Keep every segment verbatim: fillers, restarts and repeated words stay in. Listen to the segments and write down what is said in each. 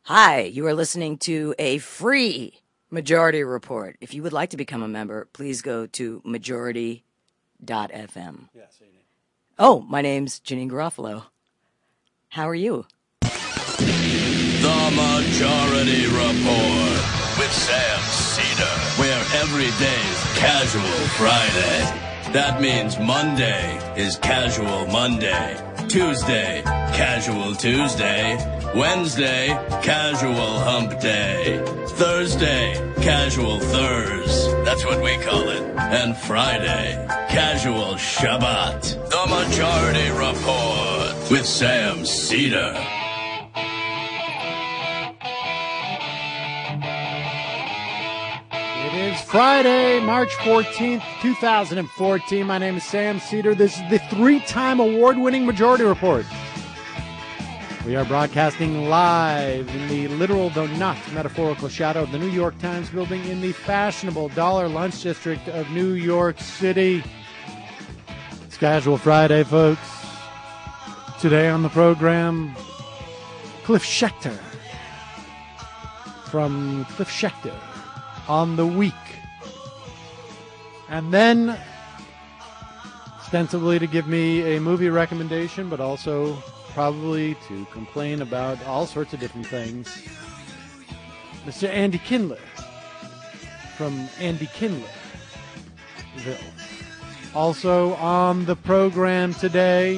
Hi, you are listening to a free Majority Report. If you would like to become a member, please go to majority dot f m. Yeah, say your name. Oh, my name's Janine Garofalo. How are you? The Majority Report with Sam Cedar, where every day's Casual Friday. That means Monday is Casual Monday, Tuesday, Casual Tuesday, Wednesday, Casual Hump Day, Thursday, Casual Thurs, that's what we call it, and Friday, Casual Shabbat. The Majority Report with Sam Cedar. It is Friday, March fourteenth, two thousand fourteen. My name is Sam Cedar. This is the three-time award-winning Majority Report. We are broadcasting live in the literal, though not metaphorical, shadow of the New York Times building in the fashionable Dollar Lunch District of New York City. It's Casual Friday, folks. Today on the program, Cliff Schecter. From Cliff Schecter on the week. And then, ostensibly to give me a movie recommendation, but also probably to complain about all sorts of different things, Mister Andy Kindler from Andy Kindlerville. Also on the program today,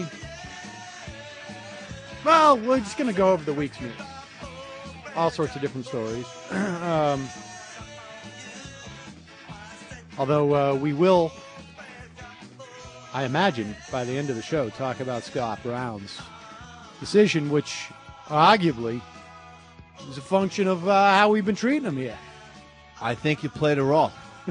well, we're just going to go over the week's news. All sorts of different stories. um, although uh, we will, I imagine, by the end of the show, talk about Scott Brown's decision, which arguably is a function of uh, how we've been treating him here. I think you played a role.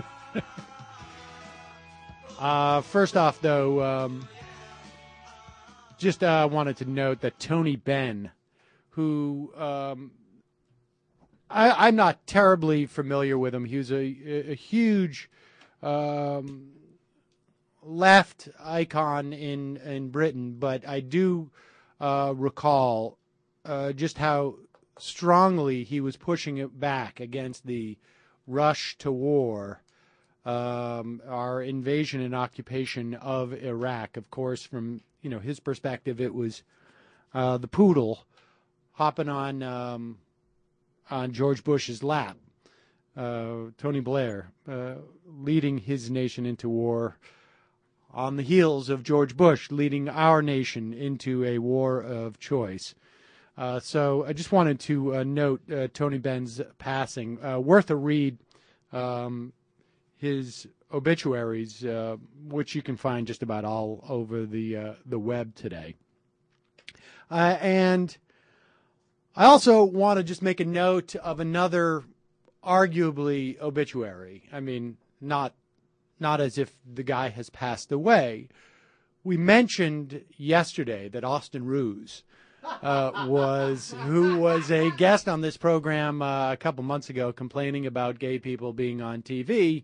uh, first off, though, um, just uh, wanted to note that Tony Benn, who um, I, I'm not terribly familiar with him. He was a, a huge um, left icon in, in Britain, but I do uh, recall uh, just how strongly he was pushing it back against the rush to war, um, our invasion and occupation of Iraq. Of course, from you know his perspective, it was uh, the poodle hopping on um, on George Bush's lap. Uh, Tony Blair uh, leading his nation into war on the heels of George Bush leading our nation into a war of choice. Uh, so I just wanted to uh, note uh, Tony Benn's passing. Uh, worth a read, um, his obituaries, uh, which you can find just about all over the uh, the web today. Uh, and I also want to just make a note of another arguably obituary. I mean, not not as if the guy has passed away. We mentioned yesterday that Austin Ruse uh, was, who was a guest on this program uh, a couple months ago, complaining about gay people being on T V,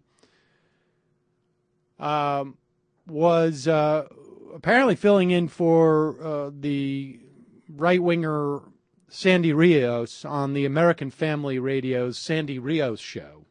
um, was uh, apparently filling in for uh, the right-winger Sandy Rios on the American Family Radio's Sandy Rios show.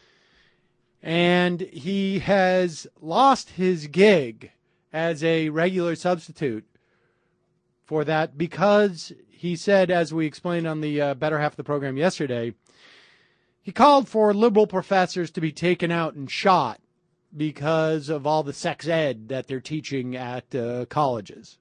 And he has lost his gig as a regular substitute for that because he said, as we explained on the uh, better half of the program yesterday, he called for liberal professors to be taken out and shot because of all the sex ed that they're teaching at uh, colleges.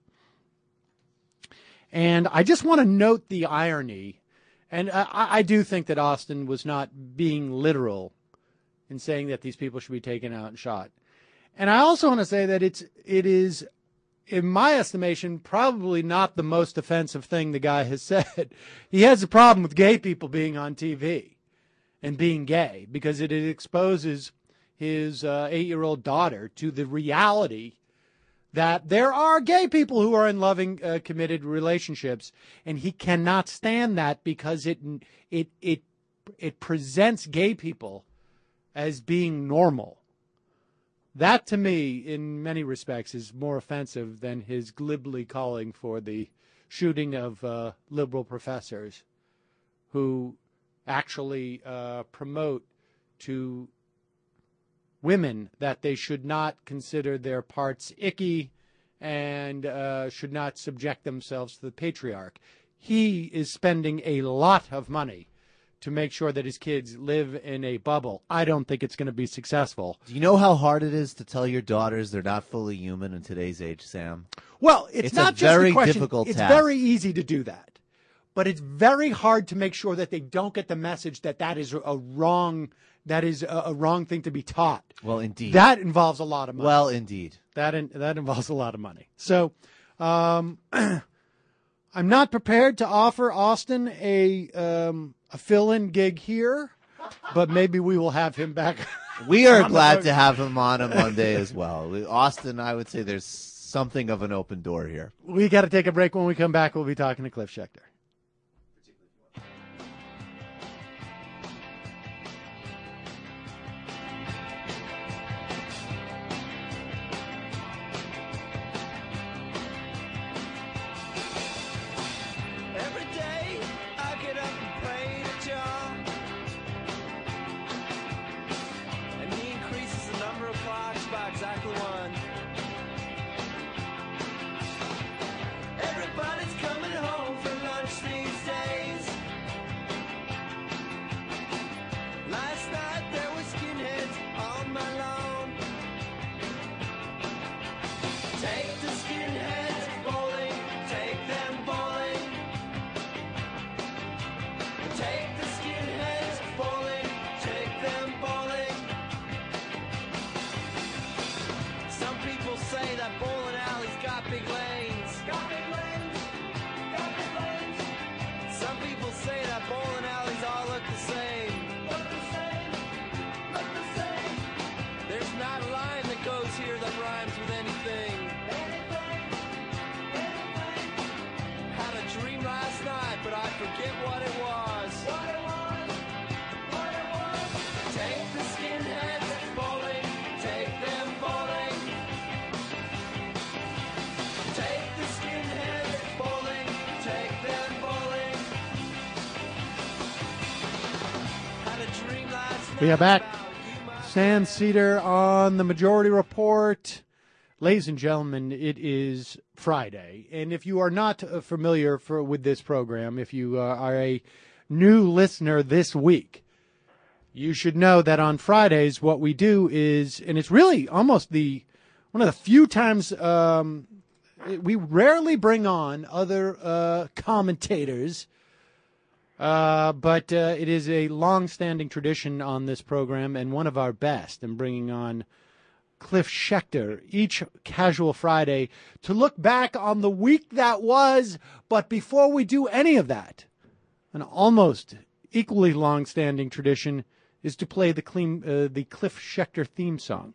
And I just want to note the irony, and I, I do think that Austin was not being literal in saying that these people should be taken out and shot. And I also want to say that it's it is, in my estimation, probably not the most offensive thing the guy has said. He has a problem with gay people being on T V and being gay because it exposes his uh, eight-year-old daughter to the reality that there are gay people who are in loving, uh, committed relationships, and he cannot stand that because it it it it presents gay people as being normal. That, to me, in many respects, is more offensive than his glibly calling for the shooting of uh, liberal professors who actually uh, promote to women that they should not consider their parts icky and uh, should not subject themselves to the patriarch. He is spending a lot of money to make sure that his kids live in a bubble. I don't think it's going to be successful. Do you know how hard it is to tell your daughters they're not fully human in today's age, Sam? Well, it's, It's not a just very the question. difficult It's task. very easy to do that, but it's very hard to make sure that they don't get the message that that is a wrong that is a, a wrong thing to be taught. Well, indeed. That involves a lot of money. Well, indeed. That in, that involves a lot of money. So, um, I'm not prepared to offer Austin a um, a fill-in gig here, but maybe we will have him back. We are on the glad program. to have him on a Monday as well. Austin, I would say there's something of an open door here. We got to take a break. When we come back, we'll be talking to Cliff Schechter. Every day I get up and pray to Jah, and he increases the number of clocks by exactly one. Everybody's coming home for lunch these days. Last night there were skinheads on my lawn. Take the skinheads bowling, take them bowling. Take the skinheads bowling, take them bowling. Some people say that bowling alleys got big lanes. Got big lanes, got big lanes. Some people say that bowling alleys all look the same. Look the same, look the same. There's not a line that goes here that rhymes with anything. Anything, anything. Had a dream last night, but I forget what it was. What it was, what it was. Take the skinheads bowling, take them bowling. Take the skinheads bowling, take them bowling. Had a dream last night. We are back. about you, my Sam Cedar on the Majority Report. Ladies and gentlemen, it is Friday, and if you are not uh, familiar for, with this program, if you uh, are a new listener this week, you should know that on Fridays what we do is, and it's really almost the one of the few times um, we rarely bring on other uh, commentators. Uh, but uh, it is a long-standing tradition on this program and one of our best in bringing on Cliff Schechter each Casual Friday to look back on the week that was. But before we do any of that, an almost equally long-standing tradition is to play the, clean, uh, the Cliff Schechter theme song.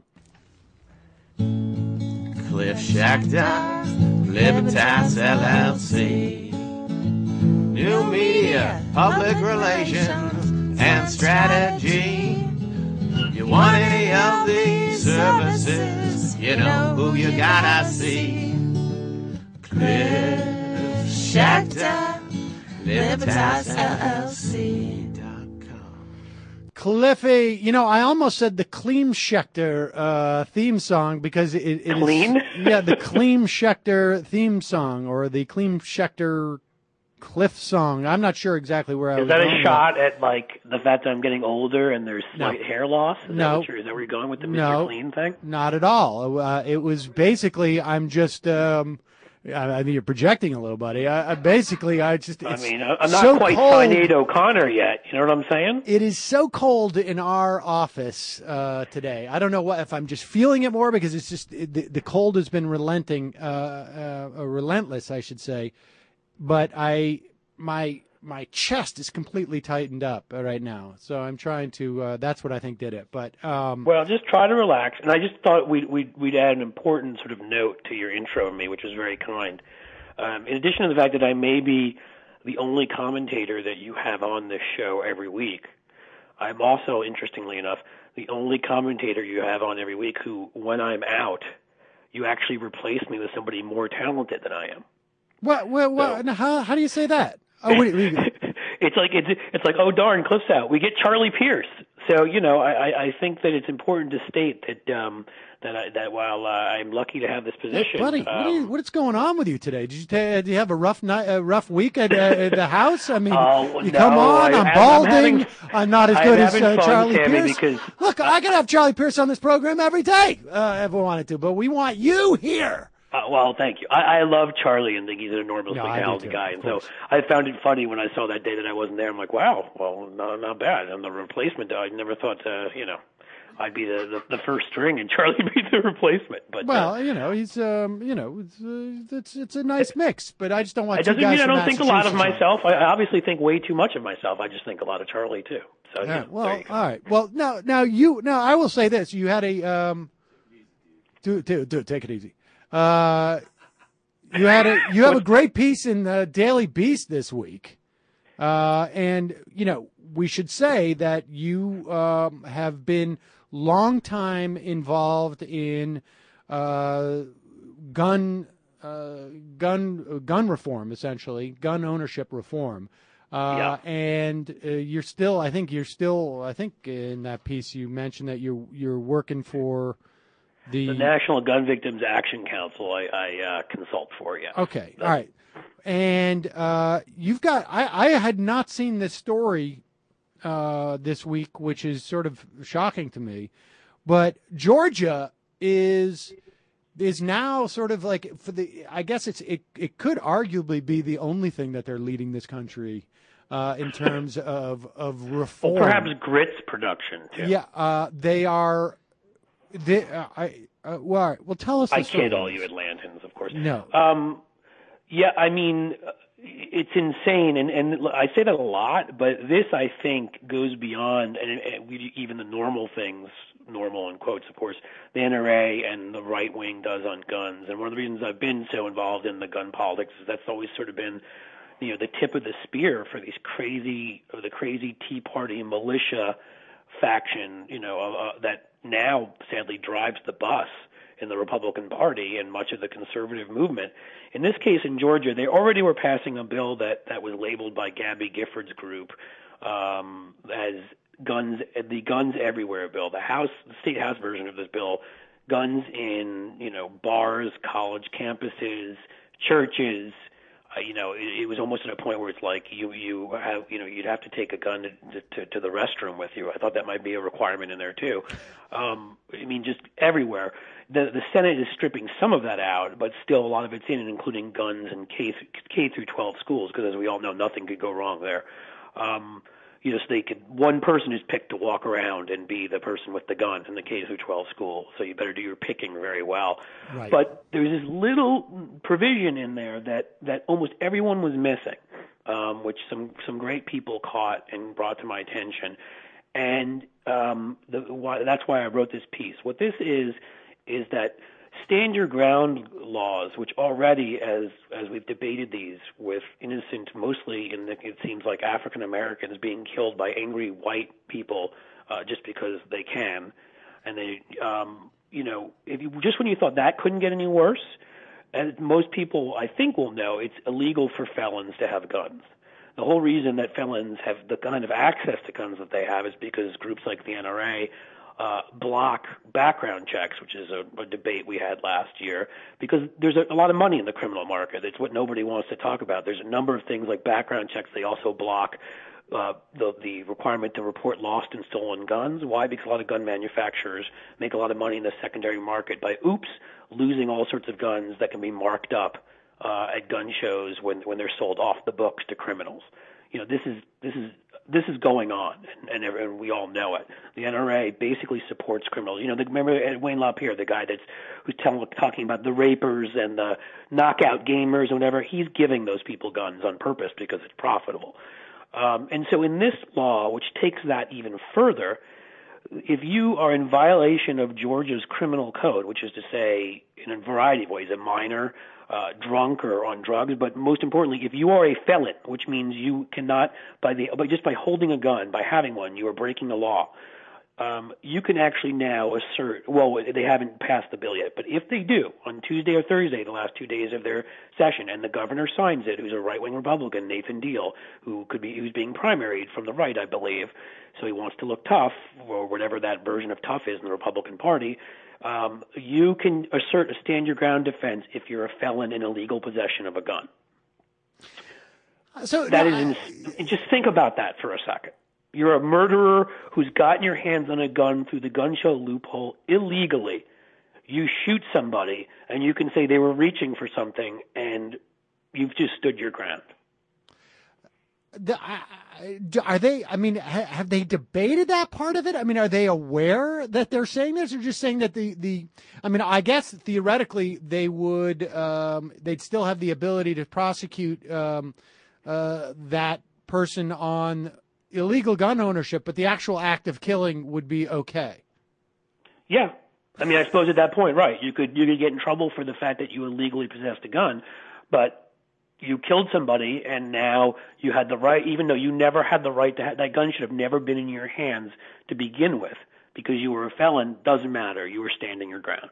Cliff Schechter, Libertas L L C, New Media, Public Relations, and Strategy. You want any of these services, you know who you gotta see. Cliff Schechter, Libertas L L C dot com. Cliffy, you know, I almost said the Clean Schechter uh, theme song because it, it Clean? is, yeah, the Clean Schechter theme song or the Clean Schechter Cliff song. I'm not sure exactly where I Is was that going a with shot at like the fact that I'm getting older and there's No. slight hair loss? Is No. That what you're, is that where you're going with the No. Mister Clean thing? Not at all. Uh, it was basically, I'm just, um, I, I mean, you're projecting a little, buddy. I, I basically, I just, I it's mean, I- I'm not so quite cold. Sinead O'Connor yet. You know what I'm saying? It is so cold in our office uh, today. I don't know what if I'm just feeling it more because it's just the, the cold has been relenting, uh, uh, relentless, I should say. But I, my my chest is completely tightened up uh, right now, so I'm trying to. Uh, that's what I think did it. But um, Well, just try to relax. And I just thought we'd, we'd, we'd add an important sort of note to your intro of me, which was very kind. Um, in addition to the fact that I may be the only commentator that you have on this show every week, I'm also, interestingly enough, the only commentator you have on every week who, when I'm out, you actually replace me with somebody more talented than I am. what? What? what So- how? How do you say that? Oh, wait, wait, it's like it's it's like oh darn, Cliff's out. We get Charlie Pierce. So you know, I, I think that it's important to state that um, that I, that while uh, I'm lucky to have this position, Buddy, what are you, um, what's going on with you today? Did you ta- do you have a rough night, a rough week at, uh, at the house? I mean, Oh, you no, come on. I- I'm I'm balding. I'm, having- not as I'm good as having uh, fun, Charlie Tammy, Pierce. because- Look, I could have Charlie Pierce on this program every day uh, if we wanted to, but we want you here. Uh, well, thank you. I, I love Charlie and think he's an enormously No, I do talented too, guy. of And so course. I found it funny when I saw that day that I wasn't there. I'm like, wow, well, no, not bad. And the replacement, I never thought, uh, you know, I'd be the, the, the first string and Charlie be the replacement. But Well, uh, you know, he's um, you know, it's uh, it's it's a nice mix, but I just don't want it two doesn't guys mean I from don't think a lot of Massachusetts on. myself. I obviously think way too much of myself. I just think a lot of Charlie too. So All yeah, right, well, there you go. all right. Well, now, now you, now I will say this: you had a um, do do do take it easy. Uh, you had a you have a great piece in the Daily Beast this week, uh, and you know we should say that you um, have been long time involved in uh, gun uh, gun gun reform, essentially gun ownership reform. Uh, Yeah. And uh, you're still, I think you're still, I think in that piece you mentioned that you're you're working for the, The National Gun Victims Action Council, I, I uh, consult for, yeah. Okay, all right. And uh, you've got, I, I had not seen this story uh, this week, which is sort of shocking to me, but Georgia is is now sort of like for the, I guess it's it, it could arguably be the only thing that they're leading this country uh, in terms of of reform. Well, perhaps grits production, too. Yeah, uh, they are. They, uh, I uh, well, all right, well, tell us. The I story. kid all you Atlantans, of course. No. Um, yeah, I mean, uh, it's insane, and, and I say that a lot, but this, I think, goes beyond and, and we, even the normal things, normal in quotes, of course, the N R A and the right wing does on guns. And one of the reasons I've been so involved in the gun politics is that's always sort of been, you know, the tip of the spear for these crazy, or the crazy Tea Party militia faction, you know, uh, that now sadly drives the bus in the Republican Party and much of the conservative movement. In this case, in Georgia, they already were passing a bill that, that was labeled by Gabby Gifford's group um, as guns, the Guns Everywhere bill. The House, the state House version of this bill, guns in, you know, bars, college campuses, churches. Uh, you know, it, it was almost at a point where it's like you you have you know you'd have to take a gun to, to to the restroom with you. I thought that might be a requirement in there too. Um, I mean, just everywhere. The the Senate is stripping some of that out, but still a lot of it's in, including guns in K K through twelve schools, because as we all know, nothing could go wrong there. Um, you know, so they could, one person is picked to walk around and be the person with the gun in the K through twelve school. So you better do your picking very well. Right. But there's this little provision in there that, that almost everyone was missing, um, which some, some great people caught and brought to my attention. And um, the, why, that's why I wrote this piece. What this is, is that stand your ground laws, which already, as as we've debated these with innocent, mostly in the, it seems like African Americans being killed by angry white people uh, just because they can, and they, um, you know, if you just when you thought that couldn't get any worse, as most people I think will know, it's illegal for felons to have guns. The whole reason that felons have the kind of access to guns that they have is because groups like the N R A Uh, block background checks, which is a, a debate we had last year, because there's a, a lot of money in the criminal market. It's what nobody wants to talk about. There's a number of things like background checks. They also block uh, the, the requirement to report lost and stolen guns. Why? Because a lot of gun manufacturers make a lot of money in the secondary market by, oops, losing all sorts of guns that can be marked up uh, at gun shows when when they're sold off the books to criminals. You know, this is this is this is going on, and, and, and we all know it. The N R A basically supports criminals. You know, the, remember Wayne LaPierre, the guy that's who's telling, talking about the rapers and the knockout gamers or whatever. He's giving those people guns on purpose because it's profitable. Um, and so in this law, which takes that even further, if you are in violation of Georgia's criminal code, which is to say, in a variety of ways, a minor, uh, drunk or on drugs, but most importantly, if you are a felon, which means you cannot, by the, but just by holding a gun, by having one, you are breaking the law. um, you can actually now assert, well, they haven't passed the bill yet, but if they do on Tuesday or Thursday, the last two days of their session, and the governor signs it, who's a right-wing Republican, Nathan Deal, who could be, who's being primaried from the right, I believe, so he wants to look tough, or whatever that version of tough is in the Republican Party, um, you can assert a stand-your-ground defense if you're a felon in illegal possession of a gun. So that no, is, in, just think about that for a second. You're a murderer who's gotten your hands on a gun through the gun show loophole illegally. You shoot somebody, and you can say they were reaching for something, and you've just stood your ground. The, uh, are they, I mean, ha, have they debated that part of it? I mean, are they aware that they're saying this, or just saying that the, the I mean, I guess theoretically they would, um, they'd still have the ability to prosecute um, uh, that person on illegal gun ownership, but the actual act of killing would be okay. Yeah. I mean, I suppose at that point, right, you could you could get in trouble for the fact that you illegally possessed a gun, but you killed somebody, and now you had the right, even though you never had the right to have, that gun should have never been in your hands to begin with, because you were a felon, doesn't matter, you were standing your ground.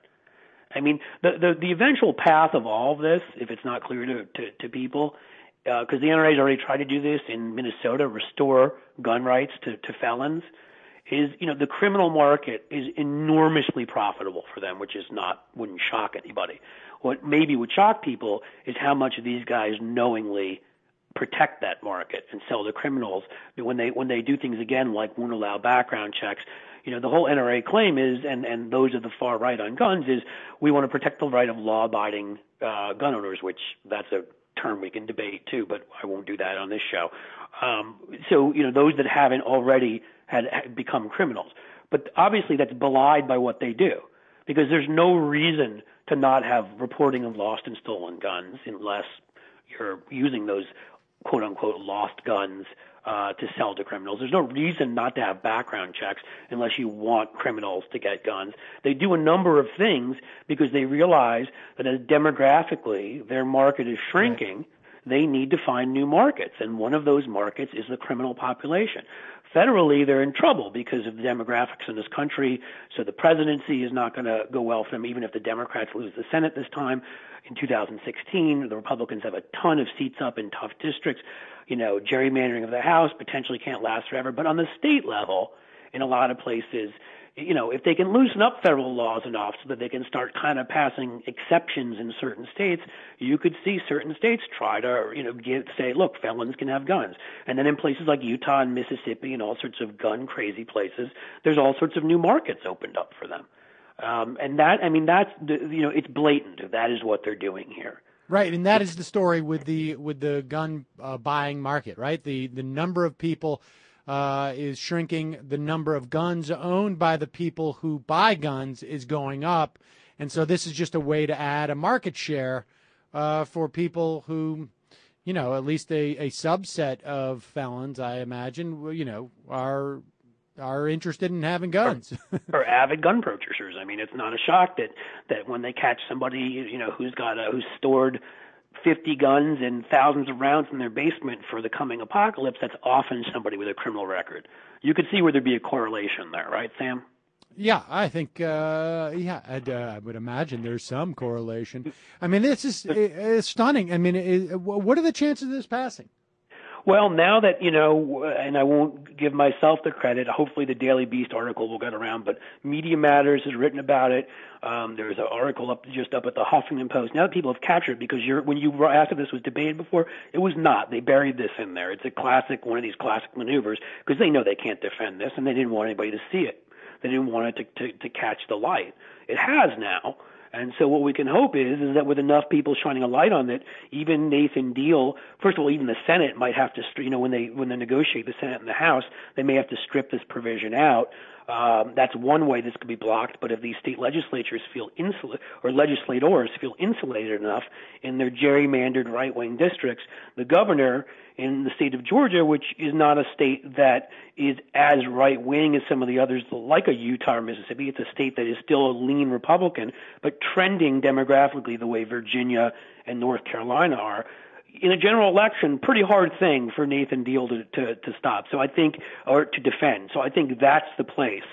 I mean, the the, the eventual path of all of this, if it's not clear to, to, to people, because uh, the N R A has already tried to do this in Minnesota, restore gun rights to, to felons, is, you know, the criminal market is enormously profitable for them, which is not, wouldn't shock anybody. What maybe would shock people is how much of these guys knowingly protect that market and sell to criminals. I mean, when they when they do things again, like won't allow background checks, you know, the whole N R A claim is, and, and those of the far right on guns, is we want to protect the right of law-abiding uh, gun owners, which that's a term we can debate too, but I won't do that on this show. Um, so, you know, those that haven't already had, had become criminals. But obviously that's belied by what they do, because there's no reason to not have reporting of lost and stolen guns unless you're using those quote-unquote lost guns uh, to sell to criminals. There's no reason not to have background checks unless you want criminals to get guns. They do a number of things because they realize that as demographically their market is shrinking, right, they need to find new markets, and one of those markets is the criminal population. Federally, they're in trouble because of the demographics in this country, so the presidency is not going to go well for them, even if the Democrats lose the Senate this time. In two thousand sixteen, the Republicans have a ton of seats up in tough districts. You know, gerrymandering of the House potentially can't last forever. But on the state level, in a lot of places, you know, if they can loosen up federal laws enough so that they can start kind of passing exceptions in certain states, you could see certain states try to, you know, get, say, look, felons can have guns. And then in places like Utah and Mississippi and all sorts of gun-crazy places, there's all sorts of new markets opened up for them. Um, and that, I mean, that's, you know, it's blatant. That is what they're doing here. Right, and that is the story with the with the gun uh, buying market, right? The the number of people uh, is shrinking. The number of guns owned by the people who buy guns is going up, and so this is just a way to add a market share uh, for people who, you know, at least a, a subset of felons, I imagine, you know, are are interested in having guns. or, or avid gun purchasers. I mean, it's not a shock that, that when they catch somebody, you know, who's got a, who's stored fifty guns and thousands of rounds in their basement for the coming apocalypse, that's often somebody with a criminal record. You could see where there'd be a correlation there, right, Sam? Yeah, I think, uh, yeah, I'd, uh, I would imagine there's some correlation. I mean, this is it's stunning. I mean, it, what are the chances of this passing? Well, now that, you know, and I won't give myself the credit, hopefully the Daily Beast article will get around, but Media Matters has written about it. Um, there's an article up just up at the Huffington Post. Now that people have captured it, because you're, when you asked if this was debated before, it was not. They buried this in there. It's a classic, one of these classic maneuvers, because they know they can't defend this, and they didn't want anybody to see it. They didn't want it to, to, to catch the light. It has now. And so what we can hope is, is that with enough people shining a light on it, even Nathan Deal, first of all, even the Senate might have to, you know, when they when they negotiate, the Senate and the House, they may have to strip this provision out. Um, that's one way this could be blocked. But if these state legislatures feel insulated, or legislators feel insulated enough in their gerrymandered right-wing districts, the governor in the state of Georgia, which is not a state that is as right-wing as some of the others, like a Utah or Mississippi. It's a state that is still a lean Republican, but trending demographically the way Virginia and North Carolina are. In a general election, pretty hard thing for Nathan Deal to, to, to stop. So I think, or to defend. So I think that's the place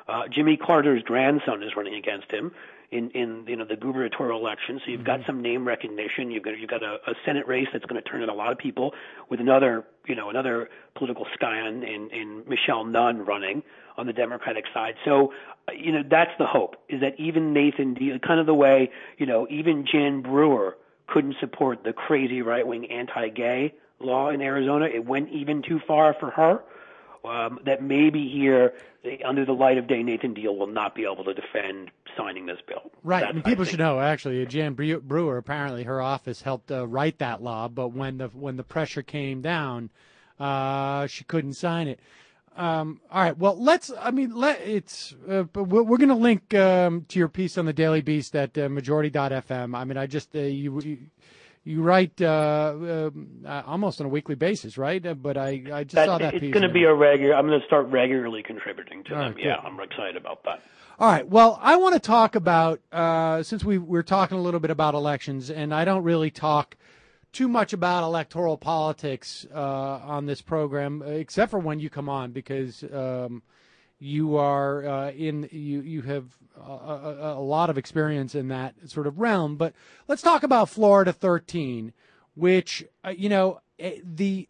Uh, Jimmy Carter's grandson is running against him in, in you know the gubernatorial election. So you've mm-hmm. got some name recognition. You've got you've got a, a Senate race that's going to turn in a lot of people, with another you know another political scion in, in Michelle Nunn running on the Democratic side. So uh, you know that's the hope, is that even Nathan Deal, kind of the way you know even Jan Brewer couldn't support the crazy right-wing anti-gay law in Arizona. It went even too far for her. Um, that maybe here, under the light of day, Nathan Deal will not be able to defend signing this bill. Right, That's, and people should know, actually, Jan Brewer, apparently her office helped uh, write that law, but when the when the pressure came down, uh, she couldn't sign it. Um, all right, well, let's, I mean, let it's, uh, we're, we're going to link um, to your piece on the Daily Beast at uh, majority dot f m. I mean, I just, uh, you, you You write uh, uh, almost on a weekly basis, right? Uh, but I, I just that, saw that it's piece. It's going to be a regular. I'm going to start regularly contributing to All them. right, Yeah, good. I'm excited about that. All right. Well, I want to talk about uh, since we we're talking a little bit about elections, and I don't really talk too much about electoral politics uh, on this program, except for when you come on, because um, you are uh, in you you have a, a, a lot of experience in that sort of realm. But let's talk about Florida thirteen, which uh, you know the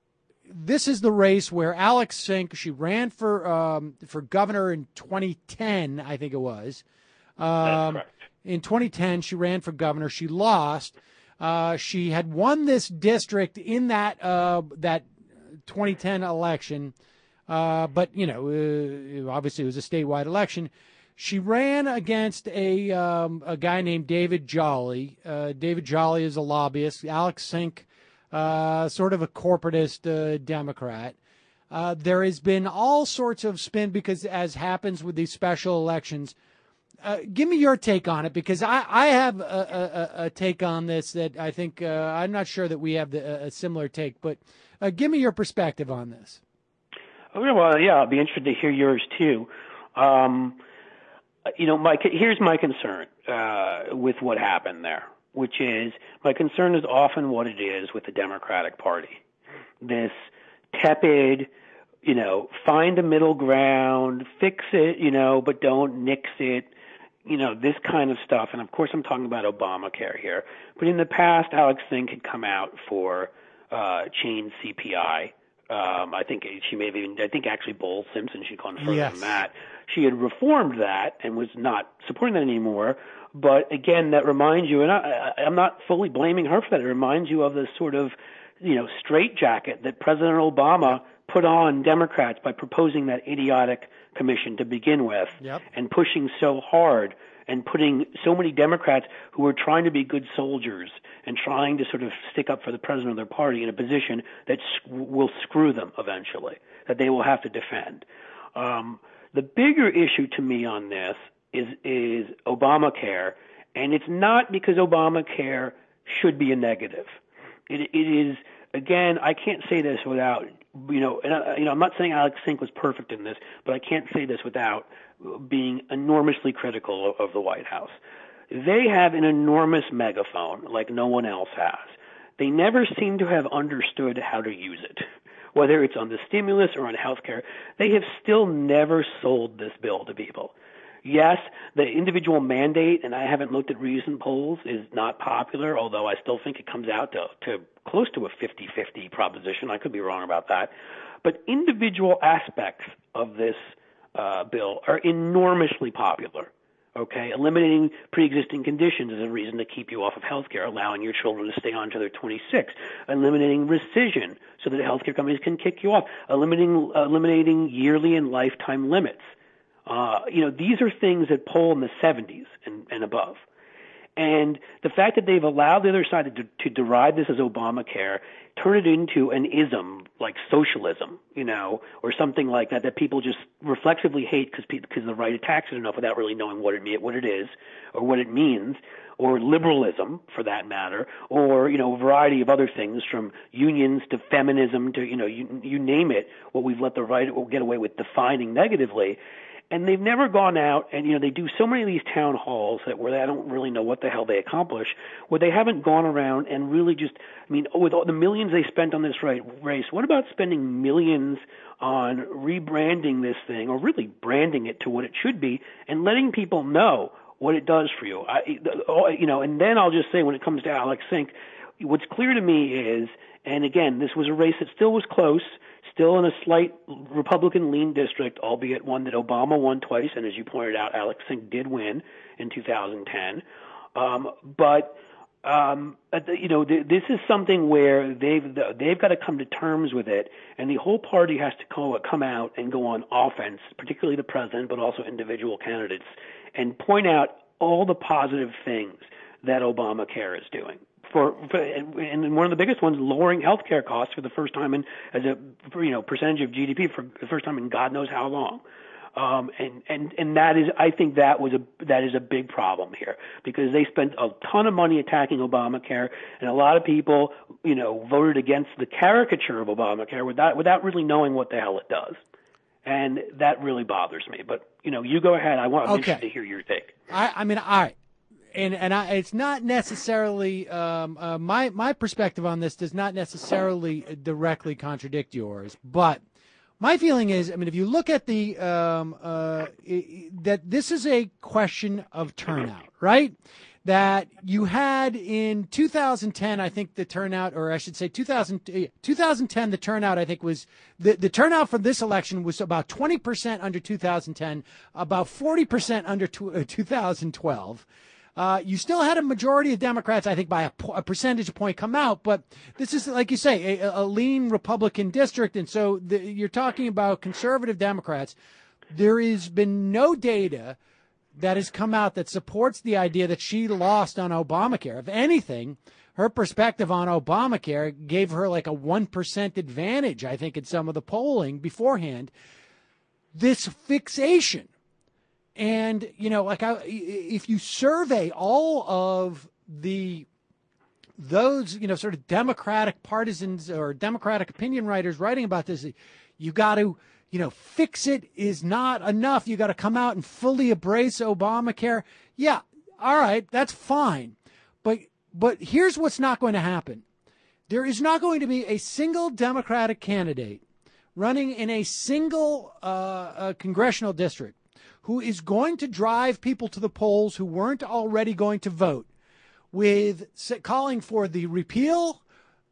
this is the race where Alex Sink, she ran for um, for governor in twenty ten, I think it was. Um, That's correct. In twenty ten, she ran for governor. She lost. Uh, she had won this district in that uh, that twenty ten election. Uh, but, you know, uh, obviously it was a statewide election. She ran against a um, a guy named David Jolly. Uh, David Jolly is a lobbyist. Alex Sink, uh, sort of a corporatist uh, Democrat. Uh, there has been all sorts of spin because, as happens with these special elections, uh, give me your take on it, because I, I have a, a, a take on this that I think uh, I'm not sure that we have the, a similar take, but uh, give me your perspective on this. Okay, well, yeah, I'll be interested to hear yours too. Um, you know, my here's my concern uh, with what happened there, which is my concern is often what it is with the Democratic Party. This tepid, you know, find a middle ground, fix it, you know, but don't nix it, you know, this kind of stuff. And of course, I'm talking about Obamacare here. But in the past, Alex Sink had come out for uh, chain C P I. Um, I think she may have even, I think actually Bowles Simpson, she'd gone further yes. than that. She had reformed that and was not supporting that anymore. But again, that reminds you, and I, I, I'm not fully blaming her for that. It reminds you of the sort of, you know, straitjacket that President Obama put on Democrats by proposing that idiotic commission to begin with, yep. and pushing so hard and putting so many Democrats who were trying to be good soldiers and trying to sort of stick up for the president of their party in a position that sc- will screw them eventually, that they will have to defend. Um, the bigger issue to me on this is, is Obamacare, and it's not because Obamacare should be a negative. It, it is, again, I can't say this without, you know, and I, you know, I'm not saying Alex Sink was perfect in this, but I can't say this without being enormously critical of, of the White House. They have an enormous megaphone like no one else has. They never seem to have understood how to use it, whether it's on the stimulus or on health care. They have still never sold this bill to people. Yes, the individual mandate, and I haven't looked at recent polls, is not popular, although I still think it comes out to, to close to a fifty-fifty proposition. I could be wrong about that. But individual aspects of this uh, bill are enormously popular. Okay, eliminating pre-existing conditions is a reason to keep you off of health care, allowing your children to stay on until they're twenty-six, eliminating rescission so that health care companies can kick you off, eliminating, uh, eliminating yearly and lifetime limits. Uh, you know, these are things that poll in the seventies and, and above. And the fact that they've allowed the other side to, to deride this as Obamacare, turn it into an ism like socialism, you know, or something like that, that people just reflexively hate because because the right attacks it enough without really knowing what it what it is or what it means, or liberalism for that matter, or, you know, a variety of other things from unions to feminism to, you know, you, you name it, what we've let the right get away with defining negatively. And they've never gone out and, you know, they do so many of these town halls that where I don't really know what the hell they accomplish, where they haven't gone around and really just, I mean, with all the millions they spent on this race, what about spending millions on rebranding this thing, or really branding it to what it should be, and letting people know what it does for you? I, you know, and then I'll just say, when it comes to Alex Sink, what's clear to me is, and again, this was a race that still was close, still in a slight Republican-lean district, albeit one that Obama won twice, and as you pointed out, Alex Sink did win in two thousand ten. Um, but um, you know, th- this is something where they've they've got to come to terms with it, and the whole party has to co- come out and go on offense, particularly the president, but also individual candidates, and point out all the positive things that Obamacare is doing. For, for and one of the biggest ones, lowering health care costs for the first time in as a for, you know percentage of G D P for the first time in God knows how long, um, and and and that is I think that was a that is a big problem here, because they spent a ton of money attacking Obamacare, and a lot of people you know voted against the caricature of Obamacare without without really knowing what the hell it does, and that really bothers me. But you know you go ahead. I want I'm Okay. interested to hear your take. I, I mean, I. And and I, it's not necessarily um, uh, my my perspective on this does not necessarily directly contradict yours, but my feeling is, I mean, if you look at the um, uh, that this is a question of turnout, right? That you had in two thousand ten, I think the turnout, or I should say two thousand, twenty ten, the turnout, I think was the, the turnout for this election was about twenty percent under two thousand ten, about forty percent under two thousand twelve. Uh, you still had a majority of Democrats, I think, by a, a percentage point come out, but this is, like you say, a, a lean Republican district, and so the, you're talking about conservative Democrats. There has been no data that has come out that supports the idea that she lost on Obamacare. If anything, her perspective on Obamacare gave her like a one percent advantage, I think, in some of the polling beforehand. This fixation. And, you know, like I, if you survey all of the, those, you know, sort of Democratic partisans or Democratic opinion writers writing about this, you got to, you know, fix it is not enough. You got to come out and fully embrace Obamacare. Yeah. All right. That's fine. But, but here's what's not going to happen. There is not going to be a single Democratic candidate running in a single uh, uh, congressional district who is going to drive people to the polls who weren't already going to vote with calling for the repeal,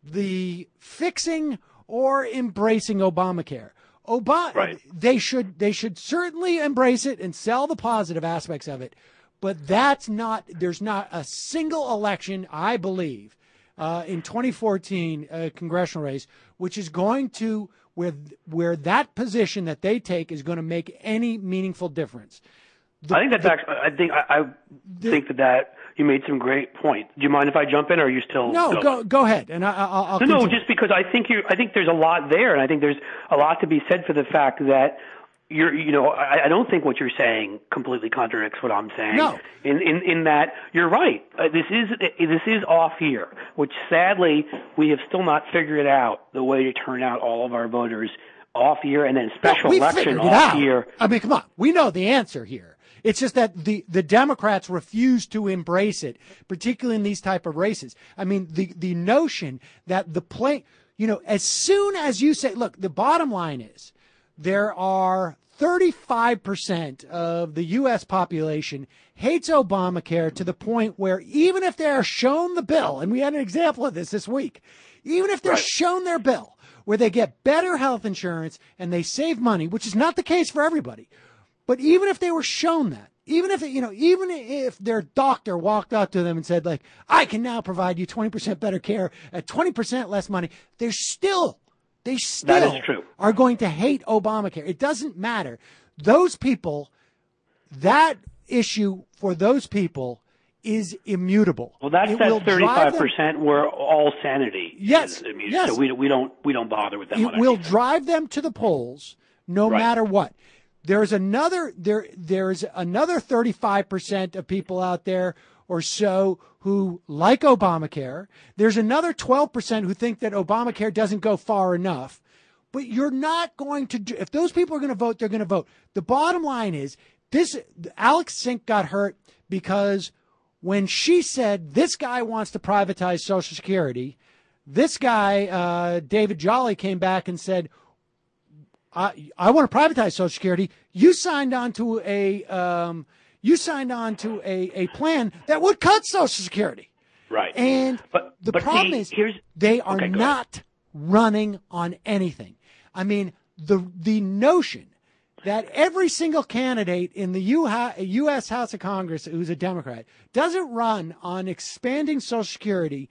the fixing, or embracing Obamacare. Obama, Right. they should they should certainly embrace it and sell the positive aspects of it, but that's not. There's not a single election, I believe, uh, in twenty fourteen uh, congressional race which is going to where where that position that they take is going to make any meaningful difference. The, I think that's the, actually. I think I, I the, think that that you made some great points. Do you mind if I jump in, or are you still? No, going? go go ahead, and I, I'll. I'll no, no, continue. just because I think you. I think there's a lot there, and I think there's a lot to be said for the fact that you're. You know, I, I don't think what you're saying completely contradicts what I'm saying. No. In in in that you're right. Uh, this is this is off year, which sadly we have still not figured out the way to turn out all of our voters off year, and then special Well, we election figured it off out. year. I mean, come on, we know the answer here. It's just that the, the Democrats refuse to embrace it, particularly in these type of races. I mean, the, the notion that the play, you know, as soon as you say, look, the bottom line is there are thirty-five percent of the U S population hates Obamacare to the point where even if they're shown the bill, and we had an example of this this week, even if they're Right. shown their bill where they get better health insurance and they save money, which is not the case for everybody. But even if they were shown that, even if, you know, even if their doctor walked up to them and said, like, I can now provide you twenty percent better care at twenty percent less money, they're still, they still That is true. are going to hate Obamacare. It doesn't matter. Those people, that issue for those people is immutable. Well, that's It will that drive thirty-five them- percent where all sanity. Yes, is immune. yes. So we we don't we don't bother with them. It on will anything. drive them to the polls no Right. matter what. There's another there there's another thirty-five percent of people out there or so who like Obamacare. There's another twelve percent who think that Obamacare doesn't go far enough. But you're not going to do, if those people are going to vote, they're going to vote. The bottom line is this, Alex Sink got hurt because when she said this guy wants to privatize Social Security, this guy, uh, David Jolly, came back and said, I, I want to privatize Social Security. You signed on to a, um, you signed on to a, a plan that would cut Social Security. Right. And but, the but problem see, is here's, they are okay, not running on anything. I mean, the the notion that every single candidate in the U S House of Congress who's a Democrat doesn't run on expanding Social Security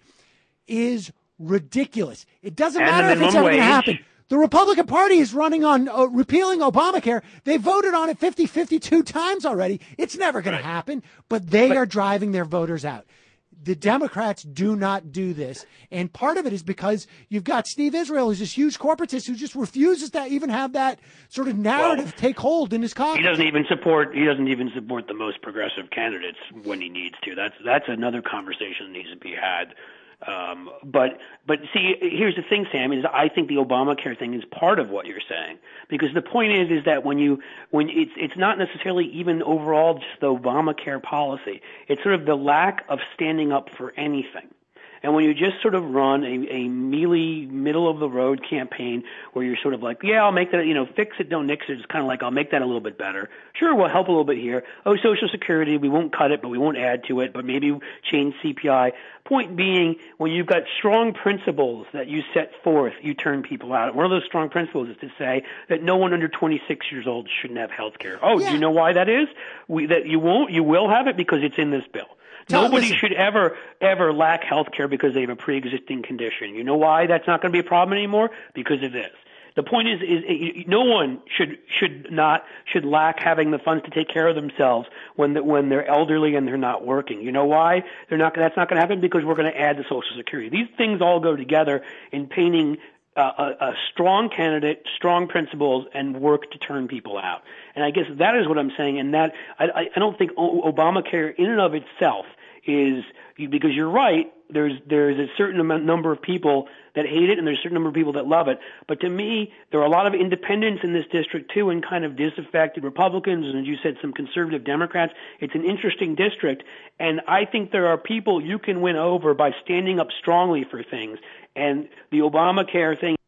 is ridiculous. It doesn't And matter the if it's minimum ever going to wage. happen. The Republican Party is running on uh, repealing Obamacare. They voted on it fifty, fifty-two times already. It's never going Right. to happen, but they But- are driving their voters out. The Democrats do not do this. And part of it is because you've got Steve Israel, who's this huge corporatist who just refuses to even have that sort of narrative Well, take hold in his caucus. He doesn't even support. He doesn't even support the most progressive candidates when he needs to. That's that's another conversation that needs to be had. Um, but but see, here's the thing, Sam. Is I think the Obamacare thing is part of what you're saying, because the point is is that when you when it's it's not necessarily even overall just the Obamacare policy. It's sort of the lack of standing up for anything. And when you just sort of run a, a mealy, middle-of-the-road campaign where you're sort of like, yeah, I'll make that, you know, fix it, don't nix it. It's kind of like, I'll make that a little bit better. Sure, we'll help a little bit here. Oh, Social Security, we won't cut it, but we won't add to it, but maybe change C P I. Point being, when you've got strong principles that you set forth, you turn people out. One of those strong principles is to say that no one under twenty-six years old shouldn't have health care. Oh, Yeah. do you know why that is? We, that you won't, you will have it because it's in this bill. Tom, Nobody listen. should ever, ever lack health care because they have a pre-existing condition. You know why that's not going to be a problem anymore? Because of this. The point is, is, is no one should should not should lack having the funds to take care of themselves when the, when they're elderly and they're not working. You know why they're not? That's not going to happen because we're going to add to Social Security. These things all go together in painting uh, a, a strong candidate, strong principles, and work to turn people out. And I guess that is what I'm saying. And that I, I don't think Obamacare in and of itself is, because you're right, there's there's a certain amount, number of people that hate it and there's a certain number of people that love it. But to me, there are a lot of independents in this district too, and kind of disaffected Republicans, and as you said, some conservative Democrats. It's an interesting district, and I think there are people you can win over by standing up strongly for things. And the Obamacare thing,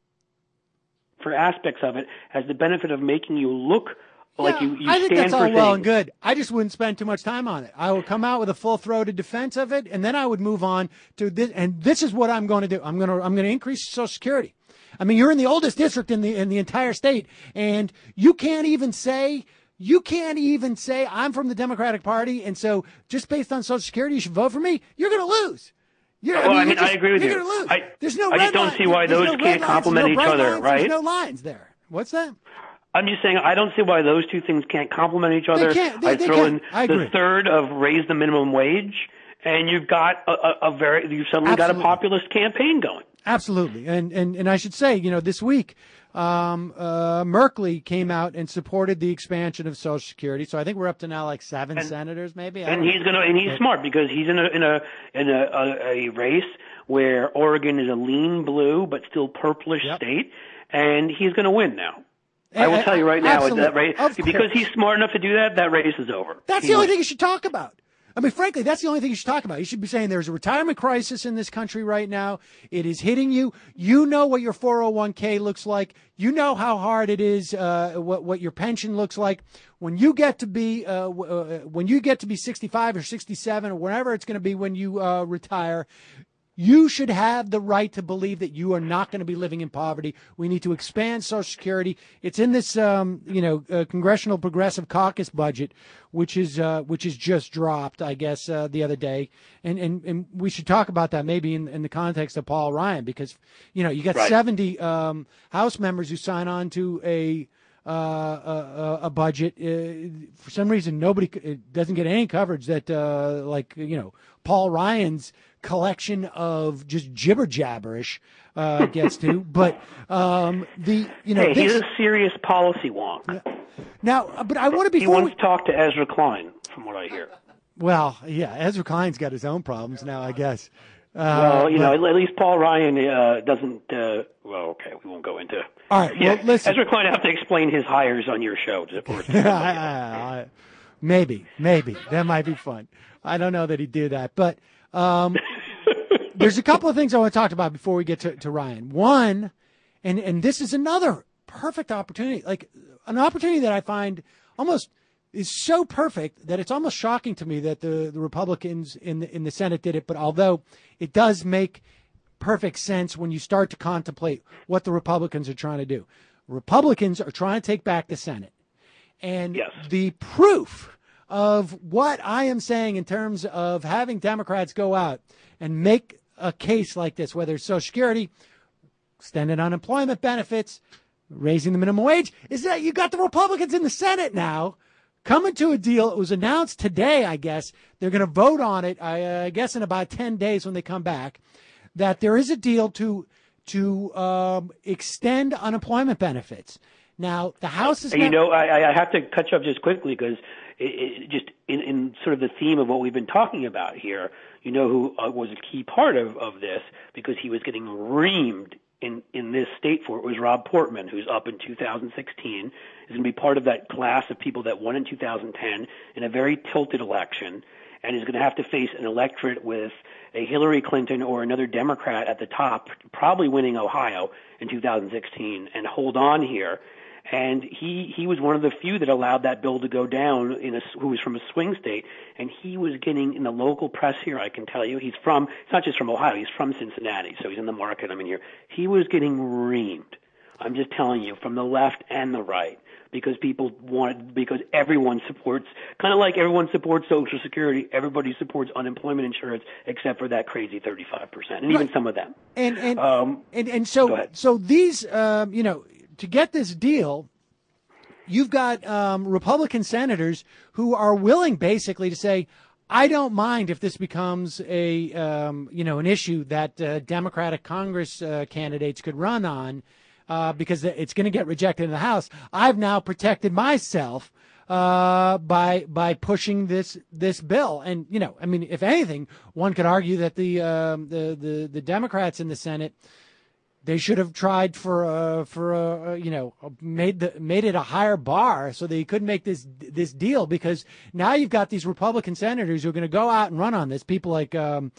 for aspects of it, has the benefit of making you look like Yeah, you, you I think stand that's for all well and things. good. I just wouldn't spend too much time on it. I would come out with a full-throated defense of it, and then I would move on to this. And this is what I'm going to do. I'm going to I'm going to increase Social Security. I mean, you're in the oldest district in the in the entire state, and you can't even say you can't even say I'm from the Democratic Party, and so just based on Social Security, you should vote for me. You're going to lose. You're, Well, I mean, you're just- I agree with you're you. Gonna lose. I- there's no I just red don't line- see why there's those no red can't lines, complement there's no each bright other, lines, right? There's no lines there. What's that? I'm just saying I don't see why those two things can't complement each other. can't. They- I they throw can't. in I agree. the third of raise the minimum wage, and you've got a, a, a very you've suddenly Absolutely. got a populist campaign going. Absolutely. And, and, and I should say, you know, this week, um, uh, Merkley came out and supported the expansion of Social Security. So I think we're up to now like seven And- senators, maybe. I And don't he's know. gonna and he's But- smart because he's in a in a in a, a, a race where Oregon is a lean blue but still purplish Yep. state, and he's going to win now. I will Eh, tell you right now, absolutely. that race, Of because course. he's smart enough to do that, that race is over. That's He the only wins. thing you should talk about. I mean, frankly, that's the only thing you should talk about. You should be saying there's a retirement crisis in this country right now. It is hitting you. You know what your four oh one k looks like. You know how hard it is, uh, what, what your pension looks like. When you get to be, uh, w- uh, when you get to be sixty-five or sixty-seven or whenever it's going to be when you uh, retire, you should have the right to believe that you are not going to be living in poverty. We need to expand Social Security. It's in this, um, you know, uh, Congressional Progressive Caucus budget, which is uh, which is just dropped, I guess, uh, the other day. And, and and we should talk about that maybe in, in the context of Paul Ryan, because, you know, you got Right. seventy um, House members who sign on to a uh, a, a budget. Uh, for some reason, nobody it doesn't get any coverage that, uh, like, you know, Paul Ryan's collection of just jibber jabberish uh, gets to. But um, the you know Hey, this, he's a serious policy wonk. now, uh, but I want to He before once we, talked to Ezra Klein, from what I hear. well, yeah, Ezra Klein's got his own problems now, I guess. well, you but- know, at least Paul Ryan uh, doesn't. Uh, well, okay, we won't go into. All right, Yeah, well, listen. Ezra Klein, I have to explain his hires on your show. To, or to I- I- maybe, maybe that might be fun. I don't know that he'd do that, but um, there's a couple of things I want to talk about before we get to, to Ryan. One, and and this is another perfect opportunity, like an opportunity that I find almost is so perfect that it's almost shocking to me that the, the Republicans in the in the Senate did it. But although it does make perfect sense when you start to contemplate what the Republicans are trying to do, Republicans are trying to take back the Senate, and Yes. the proof of what I am saying in terms of having Democrats go out and make a case like this, whether it's Social Security, extended unemployment benefits, raising the minimum wage, is that you got the Republicans in the Senate now coming to a deal. It was announced today, I guess. They're going to vote on it, I uh, guess, in about ten days when they come back, that there is a deal to to um, extend unemployment benefits. Now, the House is... And you now- know, I, I have to cut you off just quickly because it, it just in, in sort of the theme of what we've been talking about here, you know who uh, was a key part of, of this because he was getting reamed in, in this state for it was Rob Portman, who's up in two thousand sixteen, is going to be part of that class of people that won in two thousand ten in a very tilted election, and is going to have to face an electorate with a Hillary Clinton or another Democrat at the top, probably winning Ohio in two thousand sixteen, and hold on here. And he, he was one of the few that allowed that bill to go down in a, who was from a swing state. And he was getting in the local press here, I can tell you, he's from, it's not just from Ohio, he's from Cincinnati, so he's in the market, I mean here. He was getting reamed. I'm just telling you, from the left and the right, because people wanted, because everyone supports, kind of like everyone supports Social Security, everybody supports unemployment insurance except for that crazy thirty-five percent, and even Right. some of them. And and Um, and, and go so ahead. so these um, you know, to get this deal, you've got um, Republican senators who are willing basically to say, I don't mind if this becomes a um, you know an issue that uh, Democratic Congress uh, candidates could run on uh, because it's going to get rejected in the House. I've now protected myself uh, by by pushing this this bill, and you know, I mean, if anything, one could argue that the um, the, the the Democrats in the Senate, they should have tried for uh, for uh, you know made the made it a higher bar so they couldn't make this this deal, because now you've got these Republican senators who are going to go out and run on this. People like um,